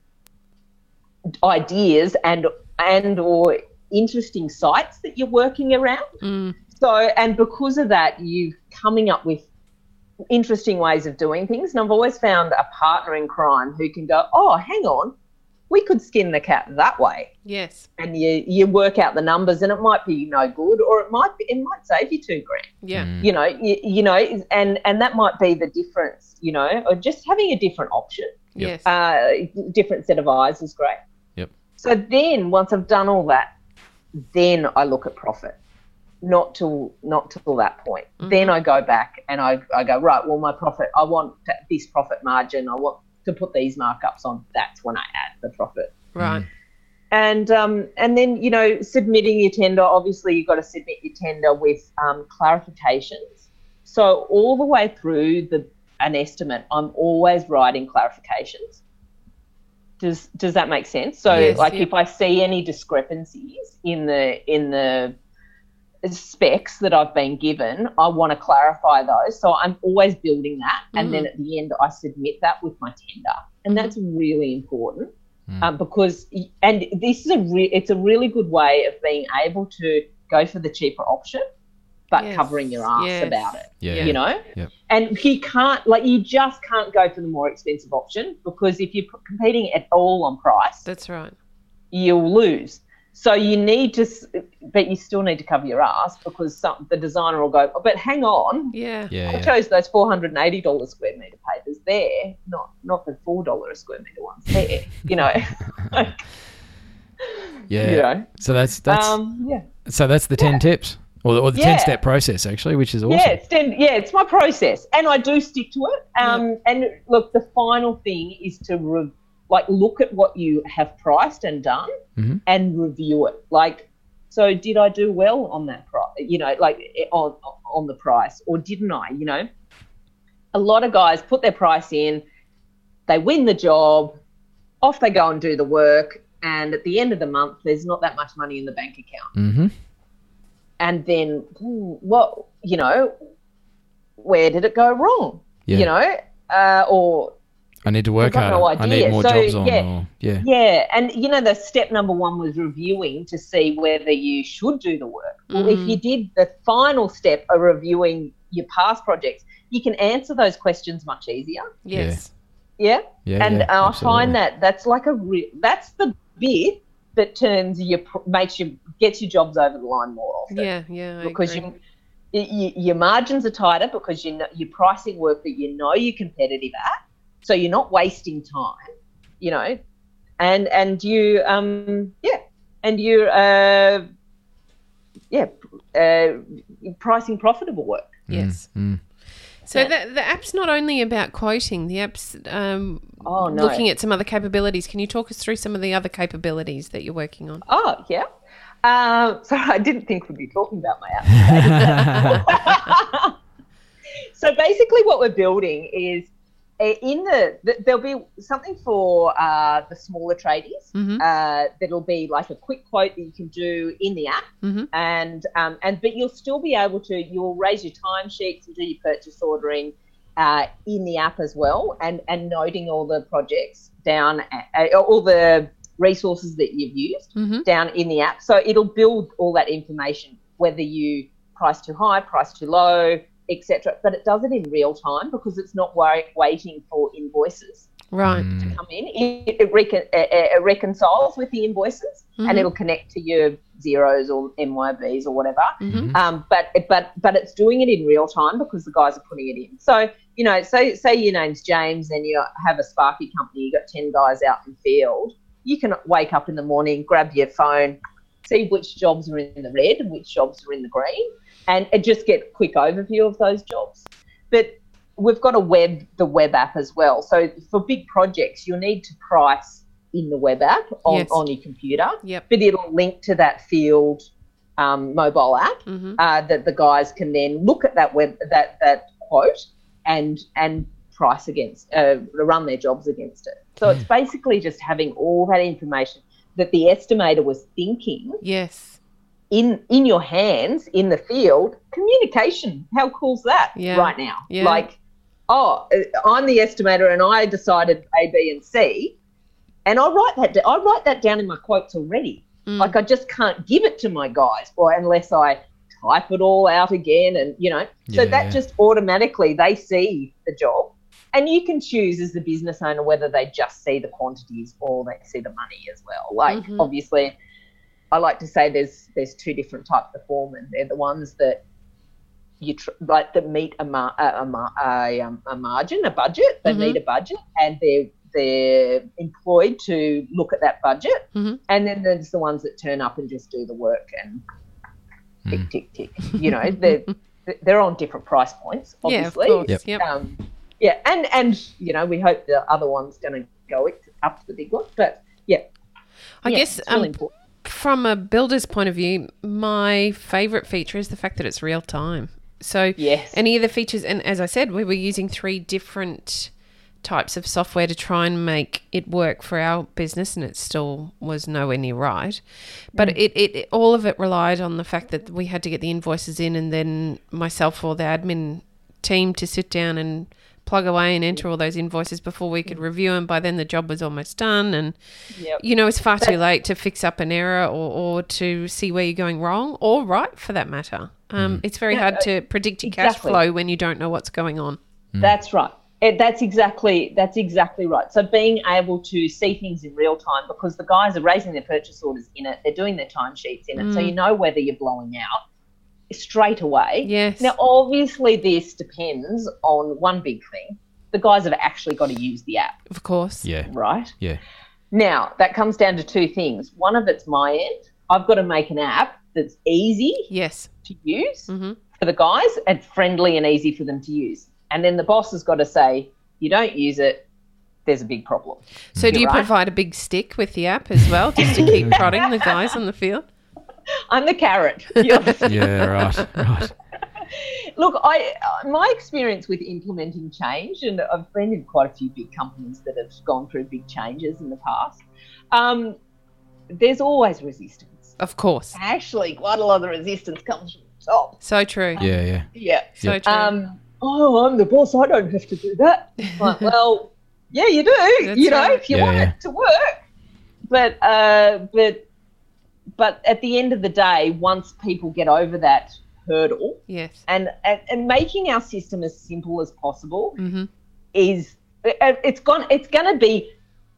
ideas and and or interesting sites that you're working around. Mm. So, and because of that, you're coming up with interesting ways of doing things. And I've always found a partner in crime who can go, oh, hang on, we could skin the cat that way. Yes. And you, you work out the numbers and it might be no good, or it might be, it might save you two grand, Yeah. Mm. you know, you, you know, and, and that might be the difference, you know, or just having a different option, Yes. uh, different set of eyes is great. Yep. So then once I've done all that, then I look at profit. Not till not till that point. Mm-hmm. Then I go back and I, I go, right, well, my profit, I want this profit margin. I want to put these markups on. That's when I add the profit. Right. And um, and then, you know, submitting your tender, obviously you've got to submit your tender with um, clarifications. So all the way through the an estimate, I'm always writing clarifications. Does does that make sense? So Yes, like yeah. if I see any discrepancies in the in the specs that I've been given, I want to clarify those. So I'm always building that, and Mm-hmm. then at the end I submit that with my tender, and that's really important Mm. um, because and this is a re- it's a really good way of being able to go for the cheaper option, but Yes, covering your ass yes. about it. Yeah. You know, Yep. and you can't like you just can't go for the more expensive option, because if you're p- competing at all on price, That's right. you'll lose. So you need to, s- but you still need to cover your ass, because some, the designer will go, oh, but hang on, Yeah. Yeah. I yeah. chose those four hundred eighty dollars square metre papers there, not not the four dollars a square metre ones there, you know. Yeah. You know. So that's that's Um, yeah. so that's the ten tips, or the, or the Yeah. ten step process actually, which is awesome. Yeah, it's ten, yeah, it's my process, and I do stick to it. Um, And look, the final thing is to re- like look at what you have priced and done, Mhm. and review it. Like, so did I do well on that price? You know, like on on the price, or didn't I? You know, a lot of guys put their price in, they win the job, off they go and do the work, and at the end of the month, there's not that much money in the bank account. Mm-hmm. And then, hmm, what, you know, where did it go wrong? Yeah. You know, uh, or I need to work I've got harder. no I need idea. more So, jobs on. yeah. Or, yeah. yeah, and you know, the step number one was reviewing to see whether you should do the work. Well, if Mm. you did the final step of reviewing your past projects, you can answer those questions much easier. Yes. Yeah, Yeah. and yeah, uh, I absolutely. find that that's like a re- that's the bit that turns your pr- makes you gets your jobs over the line more often. Yeah. Yeah. I because agree. you, you, your margins are tighter, because you know, you're pricing work that you know you're competitive at, so you're not wasting time, you know, and and you um yeah, and you're uh yeah uh pricing profitable work. Yes. Mm. So Yeah. the, the app's not only about quoting. The app's um, Oh, no. looking at some other capabilities. Can you talk us through some of the other capabilities that you're working on? Oh yeah. Um, sorry, I didn't think we'd be talking about my app. So basically what we're building is uh, in the, the there'll be something for uh, the smaller tradies. Mm-hmm. Uh, that'll be like a quick quote that you can do in the app, Mm-hmm. and um, and but you'll still be able to. You'll raise your timesheets and do your purchase ordering uh, in the app as well, and and noting all the projects down, uh, all the resources that you've used Mm-hmm. down in the app. So it'll build all that information, whether you price too high, price too low, et cetera. But it does it in real time because it's not wait, waiting for invoices Right. Mm. to come in. It, it, recon, it, it reconciles with the invoices Mhm. and it'll connect to your zeros or M Y Bs or whatever. Mhm. Um, but but but it's doing it in real time because the guys are putting it in. So, you know, say say your name's James and you have a Sparky company, you've got ten guys out in the field. You can wake up in the morning, grab your phone, see which jobs are in the red and which jobs are in the green, and, and just get a quick overview of those jobs. But we've got a web, the web app as well. So for big projects, you'll need to price in the web app on, Yes. on your computer, Yep. but it'll link to that field um, mobile app Mm-hmm. uh, that the guys can then look at that web that that quote and and price against, uh, run their jobs against it. So it's basically just having all that information that the estimator was thinking Yes. in in your hands in the field. Communication, how cool's that Yeah. right now? Yeah. Like, oh, I'm the estimator and I decided A, B, and C, and I write that da- I write that down in my quotes already. Mm. Like I just can't give it to my guys, or unless I type it all out again, and you know, so Yeah, that yeah. just automatically they see the job. And you can choose as the business owner whether they just see the quantities or they see the money as well. Like Mhm. obviously, I like to say there's there's two different types of foremen. They're the ones that you tr- like that meet a, mar- a, a, mar- a, um, a margin, a budget. They Mhm. meet a budget, and they're they're employed to look at that budget. Mhm. And then there's the ones that turn up and just do the work and tick Mm. tick tick. You know, they're they're on different price points. Yeah, of Obviously, course. Yep. Yep. um, yeah, and and you know, we hope the other one's going to go it- up to the big one, but yeah, I yeah, guess it's really um, important. from a builder's point of view, my favourite feature is the fact that it's real time. So Yes, any of the features, and as I said, we were using three different types of software to try and make it work for our business, and it still was nowhere near right. But it, it, it all of it relied on the fact that we had to get the invoices in, and then myself or the admin team to sit down and plug away and enter all those invoices before we could review them. By then the job was almost done, and Yep. you know, it's far too late to fix up an error or, or to see where you're going wrong or right for that matter. Um, It's very Yeah, hard to predict your cash exactly. flow when you don't know what's going on. That's right. It, that's exactly that's exactly right. So being able to see things in real time, because the guys are raising their purchase orders in it, they're doing their timesheets in it, so you know whether you're blowing out straight away. Yes. Now, obviously, this depends on one big thing: the guys have actually got to use the app, Of course. Yeah. right? Yeah. Now, that comes down to two things. One of it's my end. I've got to make an app that's easy Yes. to use Mhm. for the guys and friendly and easy for them to use. And then the boss has got to say, you don't use it, there's a big problem. So do You're you right. provide a big stick with the app as well, just to keep prodding the guys on the field? I'm the carrot. You're the- Yeah, right, right. Look, I my experience with implementing change, and I've been in quite a few big companies that have gone through big changes in the past, um, there's always resistance. Of course. Actually, quite a lot of the resistance comes from the top. So true. Yeah, yeah. Yeah. So Yep. true. Um, oh, I'm the boss. I don't have to do that. Like, well, yeah, you do. That's you know, right. if you Yeah, want yeah. it to work. But uh, but but at the end of the day, once people get over that hurdle, yes. and and, and making our system as simple as possible Mm-hmm. is it- it's gone. It's going to be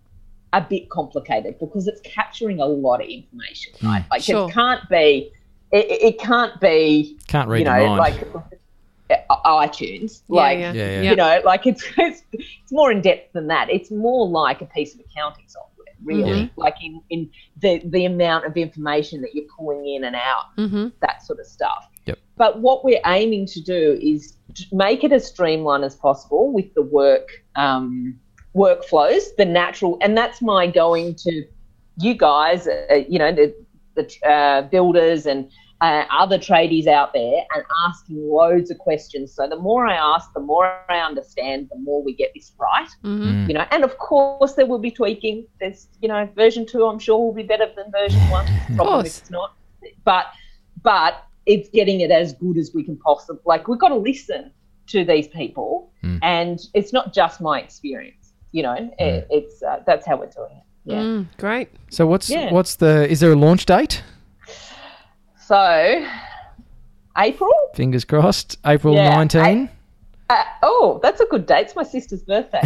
a bit complicated because it's capturing a lot of information, right? Like Sure. it can't be. It, it can't be. Can't read you know, your mind. like uh, iTunes. Yeah, like yeah. Yeah, yeah. you know, like it's, it's it's more in depth than that. It's more like a piece of accounting software, really. Yeah. Like in, in the the amount of information that you're pulling in and out, Mm-hmm. that sort of stuff. Yep. But what we're aiming to do is to make it as streamlined as possible with the work um, workflows, the natural, and that's my going to you guys. Uh, you know, the, the uh, builders and uh, other tradies out there and asking loads of questions. So the more I ask, the more I understand, the more we get this right. Mm-hmm. You know, and of course there will be tweaking. There's, you know, version two I'm sure will be better than version one. Probably it's not. But but it's getting it as good as we can possibly. Like, we've got to listen to these people, mm. and it's not just my experience. You know, mm. it, it's uh, that's how we're doing it. Yeah, mm, great. So what's yeah. what's the? Is there a launch date? So, April. Fingers crossed. April yeah, nineteen. I, uh, oh, that's a good date. It's my sister's birthday.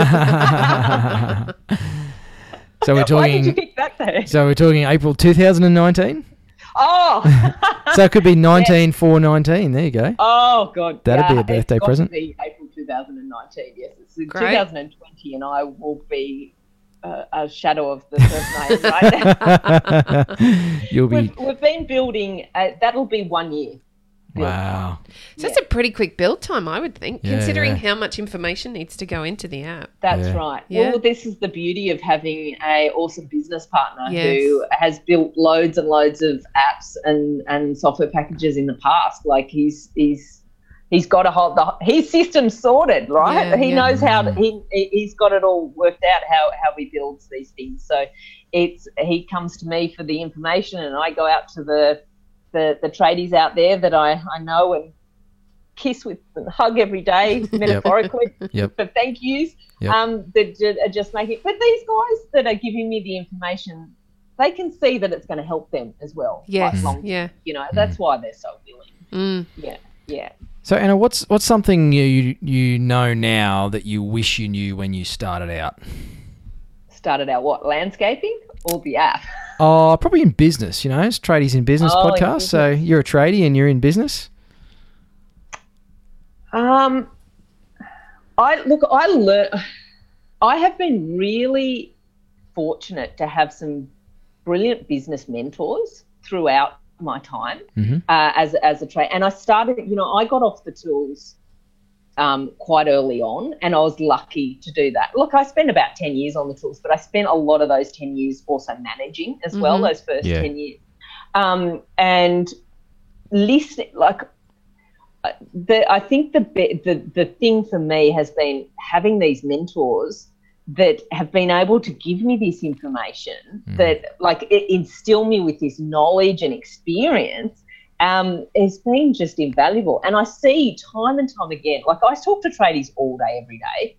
So we're talking. Why did you pick that day? So we're talking April two thousand nineteen. Oh. So it could be nineteen four nineteen. There you go. Oh God. That'd yeah, be a birthday it's got present. To be April two thousand nineteen. Yes, it's Great. twenty twenty, and I will be uh, a shadow of the first name right now. You'll be. We've, we've been building. Uh, that'll be one year. Wow. So it's a pretty quick build time, I would think, Yeah, considering yeah. how much information needs to go into the app. That's Yeah. right. Yeah. Well, this is the beauty of having a awesome business partner Yes. who has built loads and loads of apps and, and software packages in the past. Like he's he's he's got a whole the his system's sorted, right? Yeah, he yeah. knows how to, he he's got it all worked out how how he builds these things. So it's he comes to me for the information, and I go out to the the, the tradies out there that I, I know and kiss with and hug every day, metaphorically, Yep. for thank yous. Yep. Um, that ju- are just making. But these guys that are giving me the information, they can see that it's going to help them as well. Yes, like long- yeah. You know, that's why they're so willing. Mm. Yeah, yeah. So Anna, what's what's something you you know now that you wish you knew when you started out? Started out what, landscaping or the app? Oh, probably in business. You know, it's Tradies in Business Oh, in podcast. So business. you're a tradie and you're in business. Um, I look. I learn. I have been really fortunate to have some brilliant business mentors throughout my time Mm-hmm. uh, as as a trade. And I started. You know, I got off the tools um, quite early on, and I was lucky to do that. Look, I spent about ten years on the tools, but I spent a lot of those ten years also managing as well. Mhm. Those first Yeah. ten years, um, and listening like. The, I think the, be- the the thing for me has been having these mentors that have been able to give me this information Mm. that like it, instill me with this knowledge and experience um, has been just invaluable. And I see time and time again, like I talk to tradies all day, every day,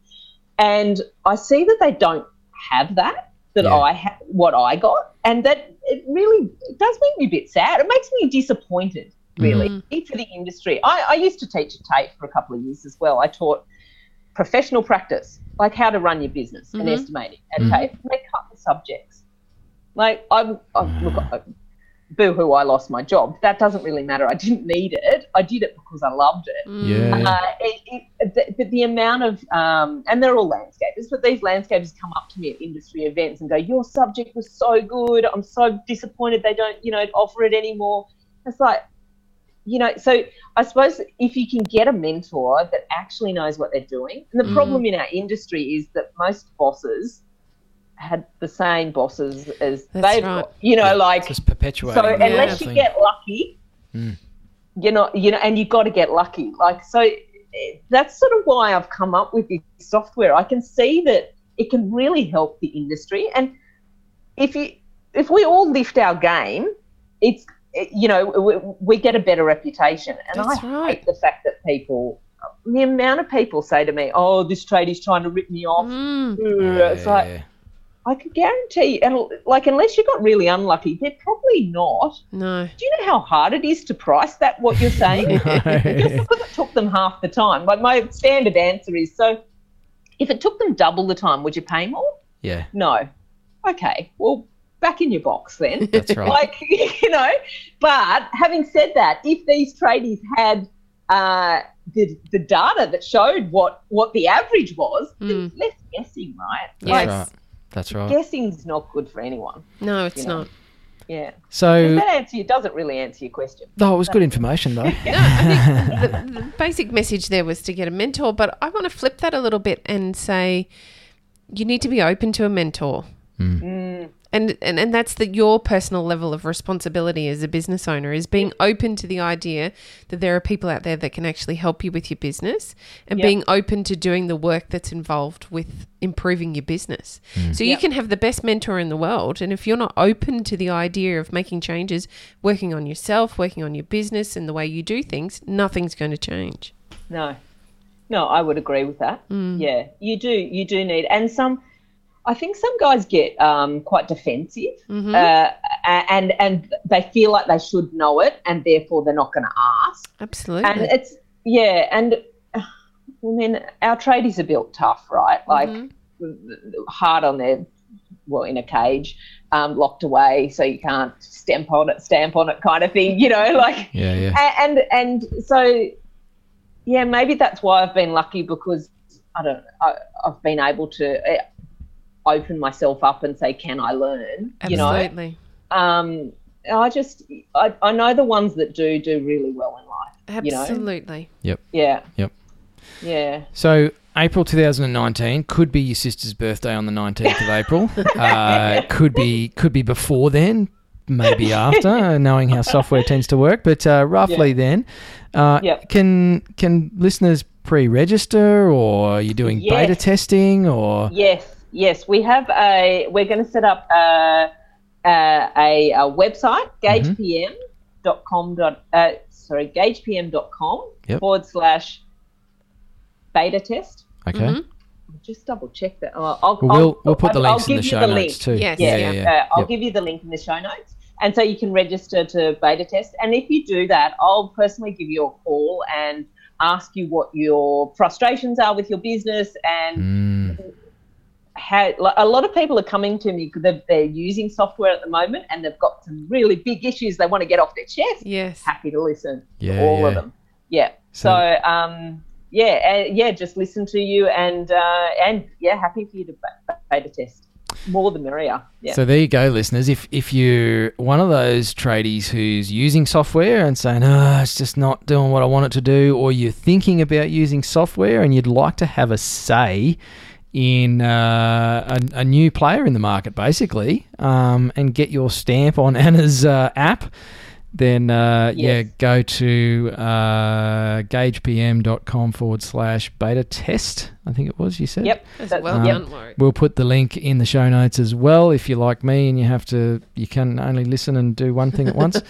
and I see that they don't have that, that Yeah. I ha- what I got, and that it really it does make me a bit sad. It makes me disappointed. Really, Mm. for the industry. I, I used to teach at TAFE for a couple of years as well. I taught professional practice, like how to run your business and Mhm. estimating at Mhm. TAFE. They cut the subjects. Like, I, I look, I, boo-hoo, I lost my job. That doesn't really matter. I didn't need it. I did it because I loved it. Mm. Yeah. Uh, it, it the, the, the amount of, um, and they're all landscapers, but these landscapers come up to me at industry events and go, your subject was so good. I'm so disappointed they don't, you know, offer it anymore. It's like, you know, so I suppose if you can get a mentor that actually knows what they're doing, and the Mm. problem in our industry is that most bosses had the same bosses as That's they've right. got, you know, Yeah, like, just perpetuating. so the unless thing. you get lucky, Mm. you know, you know, and you've got to get lucky. Like, so eh, that's sort of why I've come up with this software. I can see that it can really help the industry. And if you, if we all lift our game, it's, you know, we, we get a better reputation. And That's I right. hate the fact that people, the amount of people say to me, oh, this tradie's trying to rip me off. Mm. It's like, Yeah. I can guarantee, and like, unless you got really unlucky, they're probably not. No. Do you know how hard it is to price that, what you're saying? Just because it took them half the time. Like, my standard answer is, so if it took them double the time, would you pay more? Yeah, No. Okay, well, back in your box then. that's right. Like, you know, but having said that, if these tradies had uh, the, the data that showed what, what the average was, Mm. it's less guessing, right? Yes. Like, That's right. That's right. guessing's not good for anyone. No, it's You know. not. Yeah. Does So, that answer you? Doesn't really answer your question. no, it was good information though. No, I think the, the basic message there was to get a mentor, but I want to flip that a little bit and say you need to be open to a mentor. Mm. Mm, And, and and that's the your personal level of responsibility as a business owner is being open to the idea that there are people out there that can actually help you with your business and Yep. being open to doing the work that's involved with improving your business. So you Yep. can have the best mentor in the world, and if you're not open to the idea of making changes, working on yourself, working on your business and the way you do things, nothing's going to change. No, no, I would agree with that. Yeah, you do, you do need, and some, I think some guys get um, quite defensive, uh, and and they feel like they should know it, and therefore they're not going to ask. Absolutely. And it's yeah, and uh, I mean, our tradies are built tough, right? Like hard on their, well, in a cage, um, locked away, so you can't stamp on it, stamp on it, kind of thing. You know, like Yeah, yeah. a- and and so. Yeah, maybe that's why I've been lucky because I don't. I, I've been able to uh, open myself up and say, "Can I learn?" Absolutely. You know, um, I just I, I know the ones that do do really well in life. You know, Absolutely. Yep. yeah, Yep. yeah, So April two thousand nineteen could be your sister's birthday on the nineteenth of April. Uh, could be could be before then, maybe after, knowing how software tends to work, but uh, roughly Yeah. then. Uh, Yep. Can can listeners pre-register, or are you doing Yes. beta testing, or yes, yes. We have a. We're going to set up a a, a, a website, gage p m dot com. Uh, sorry, gage p m dot com Yep. forward slash beta test. okay? Just double check that. I'll, I'll, Well, we'll I'll- we'll put the I'll links in give the you show the notes link. too. Yes, yeah, yeah. yeah. yeah. Uh, I'll Yep. give you the link in the show notes. And so you can register to beta test. And if you do that, I'll personally give you a call and ask you what your frustrations are with your business and Mm, how like, a lot of people are coming to me because they're, they're using software at the moment and they've got some really big issues they want to get off their chest. Yes. Happy to listen Yeah, to all of yeah. them. Yeah. So- So, um, yeah, uh, yeah, just listen to you and uh, and yeah, happy for you to ba- beta test. More the merrier. Yeah. So there you go, listeners. If if you're one of those tradies who's using software and saying, oh, it's just not doing what I want it to do, or you're thinking about using software and you'd like to have a say in uh, a, a new player in the market, basically, um, and get your stamp on Anna's uh, app, then uh, yeah, Yes. go to uh, gagepm.com forward slash beta test, I think it was, you said? Yep. That's that's- well Um, done, Warwick. We'll put the link in the show notes as well if you're like me and you have to, you can only listen and do one thing at once.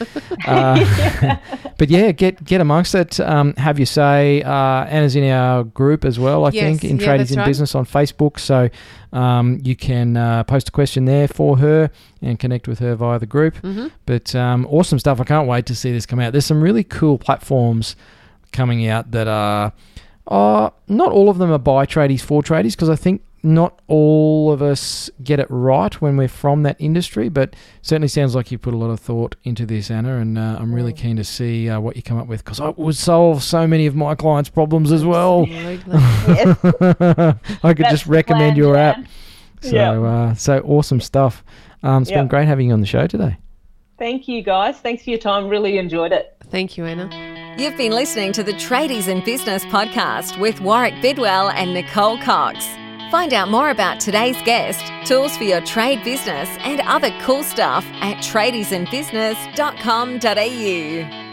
Uh, but yeah, get get amongst it. Um, have your say. Uh, Anna's in our group as well, I Yes, think, in yeah, Tradies that's in right. Business on Facebook. So um, you can uh, post a question there for her and connect with her via the group. Mm-hmm. But um, awesome stuff. I can't wait to see this come out. There's some really cool platforms coming out that are, uh, not all of them are by tradies for tradies, because I think not all of us get it right when we're from that industry, but certainly sounds like you put a lot of thought into this, Anna, and uh, I'm really keen to see uh, what you come up with, because I would solve so many of my clients' problems as well. Absolutely. I could That's just the recommend plan, your Jan. app. So, Yeah. uh, so awesome stuff. Um, it's been Yeah. great having you on the show today. Thank you, guys. Thanks for your time. Really enjoyed it. Thank you, Anna. You've been listening to the Tradies in Business podcast with Warwick Bidwell and Nicole Cox. Find out more about today's guest, tools for your trade business, and other cool stuff at tradies in business dot com dot a u.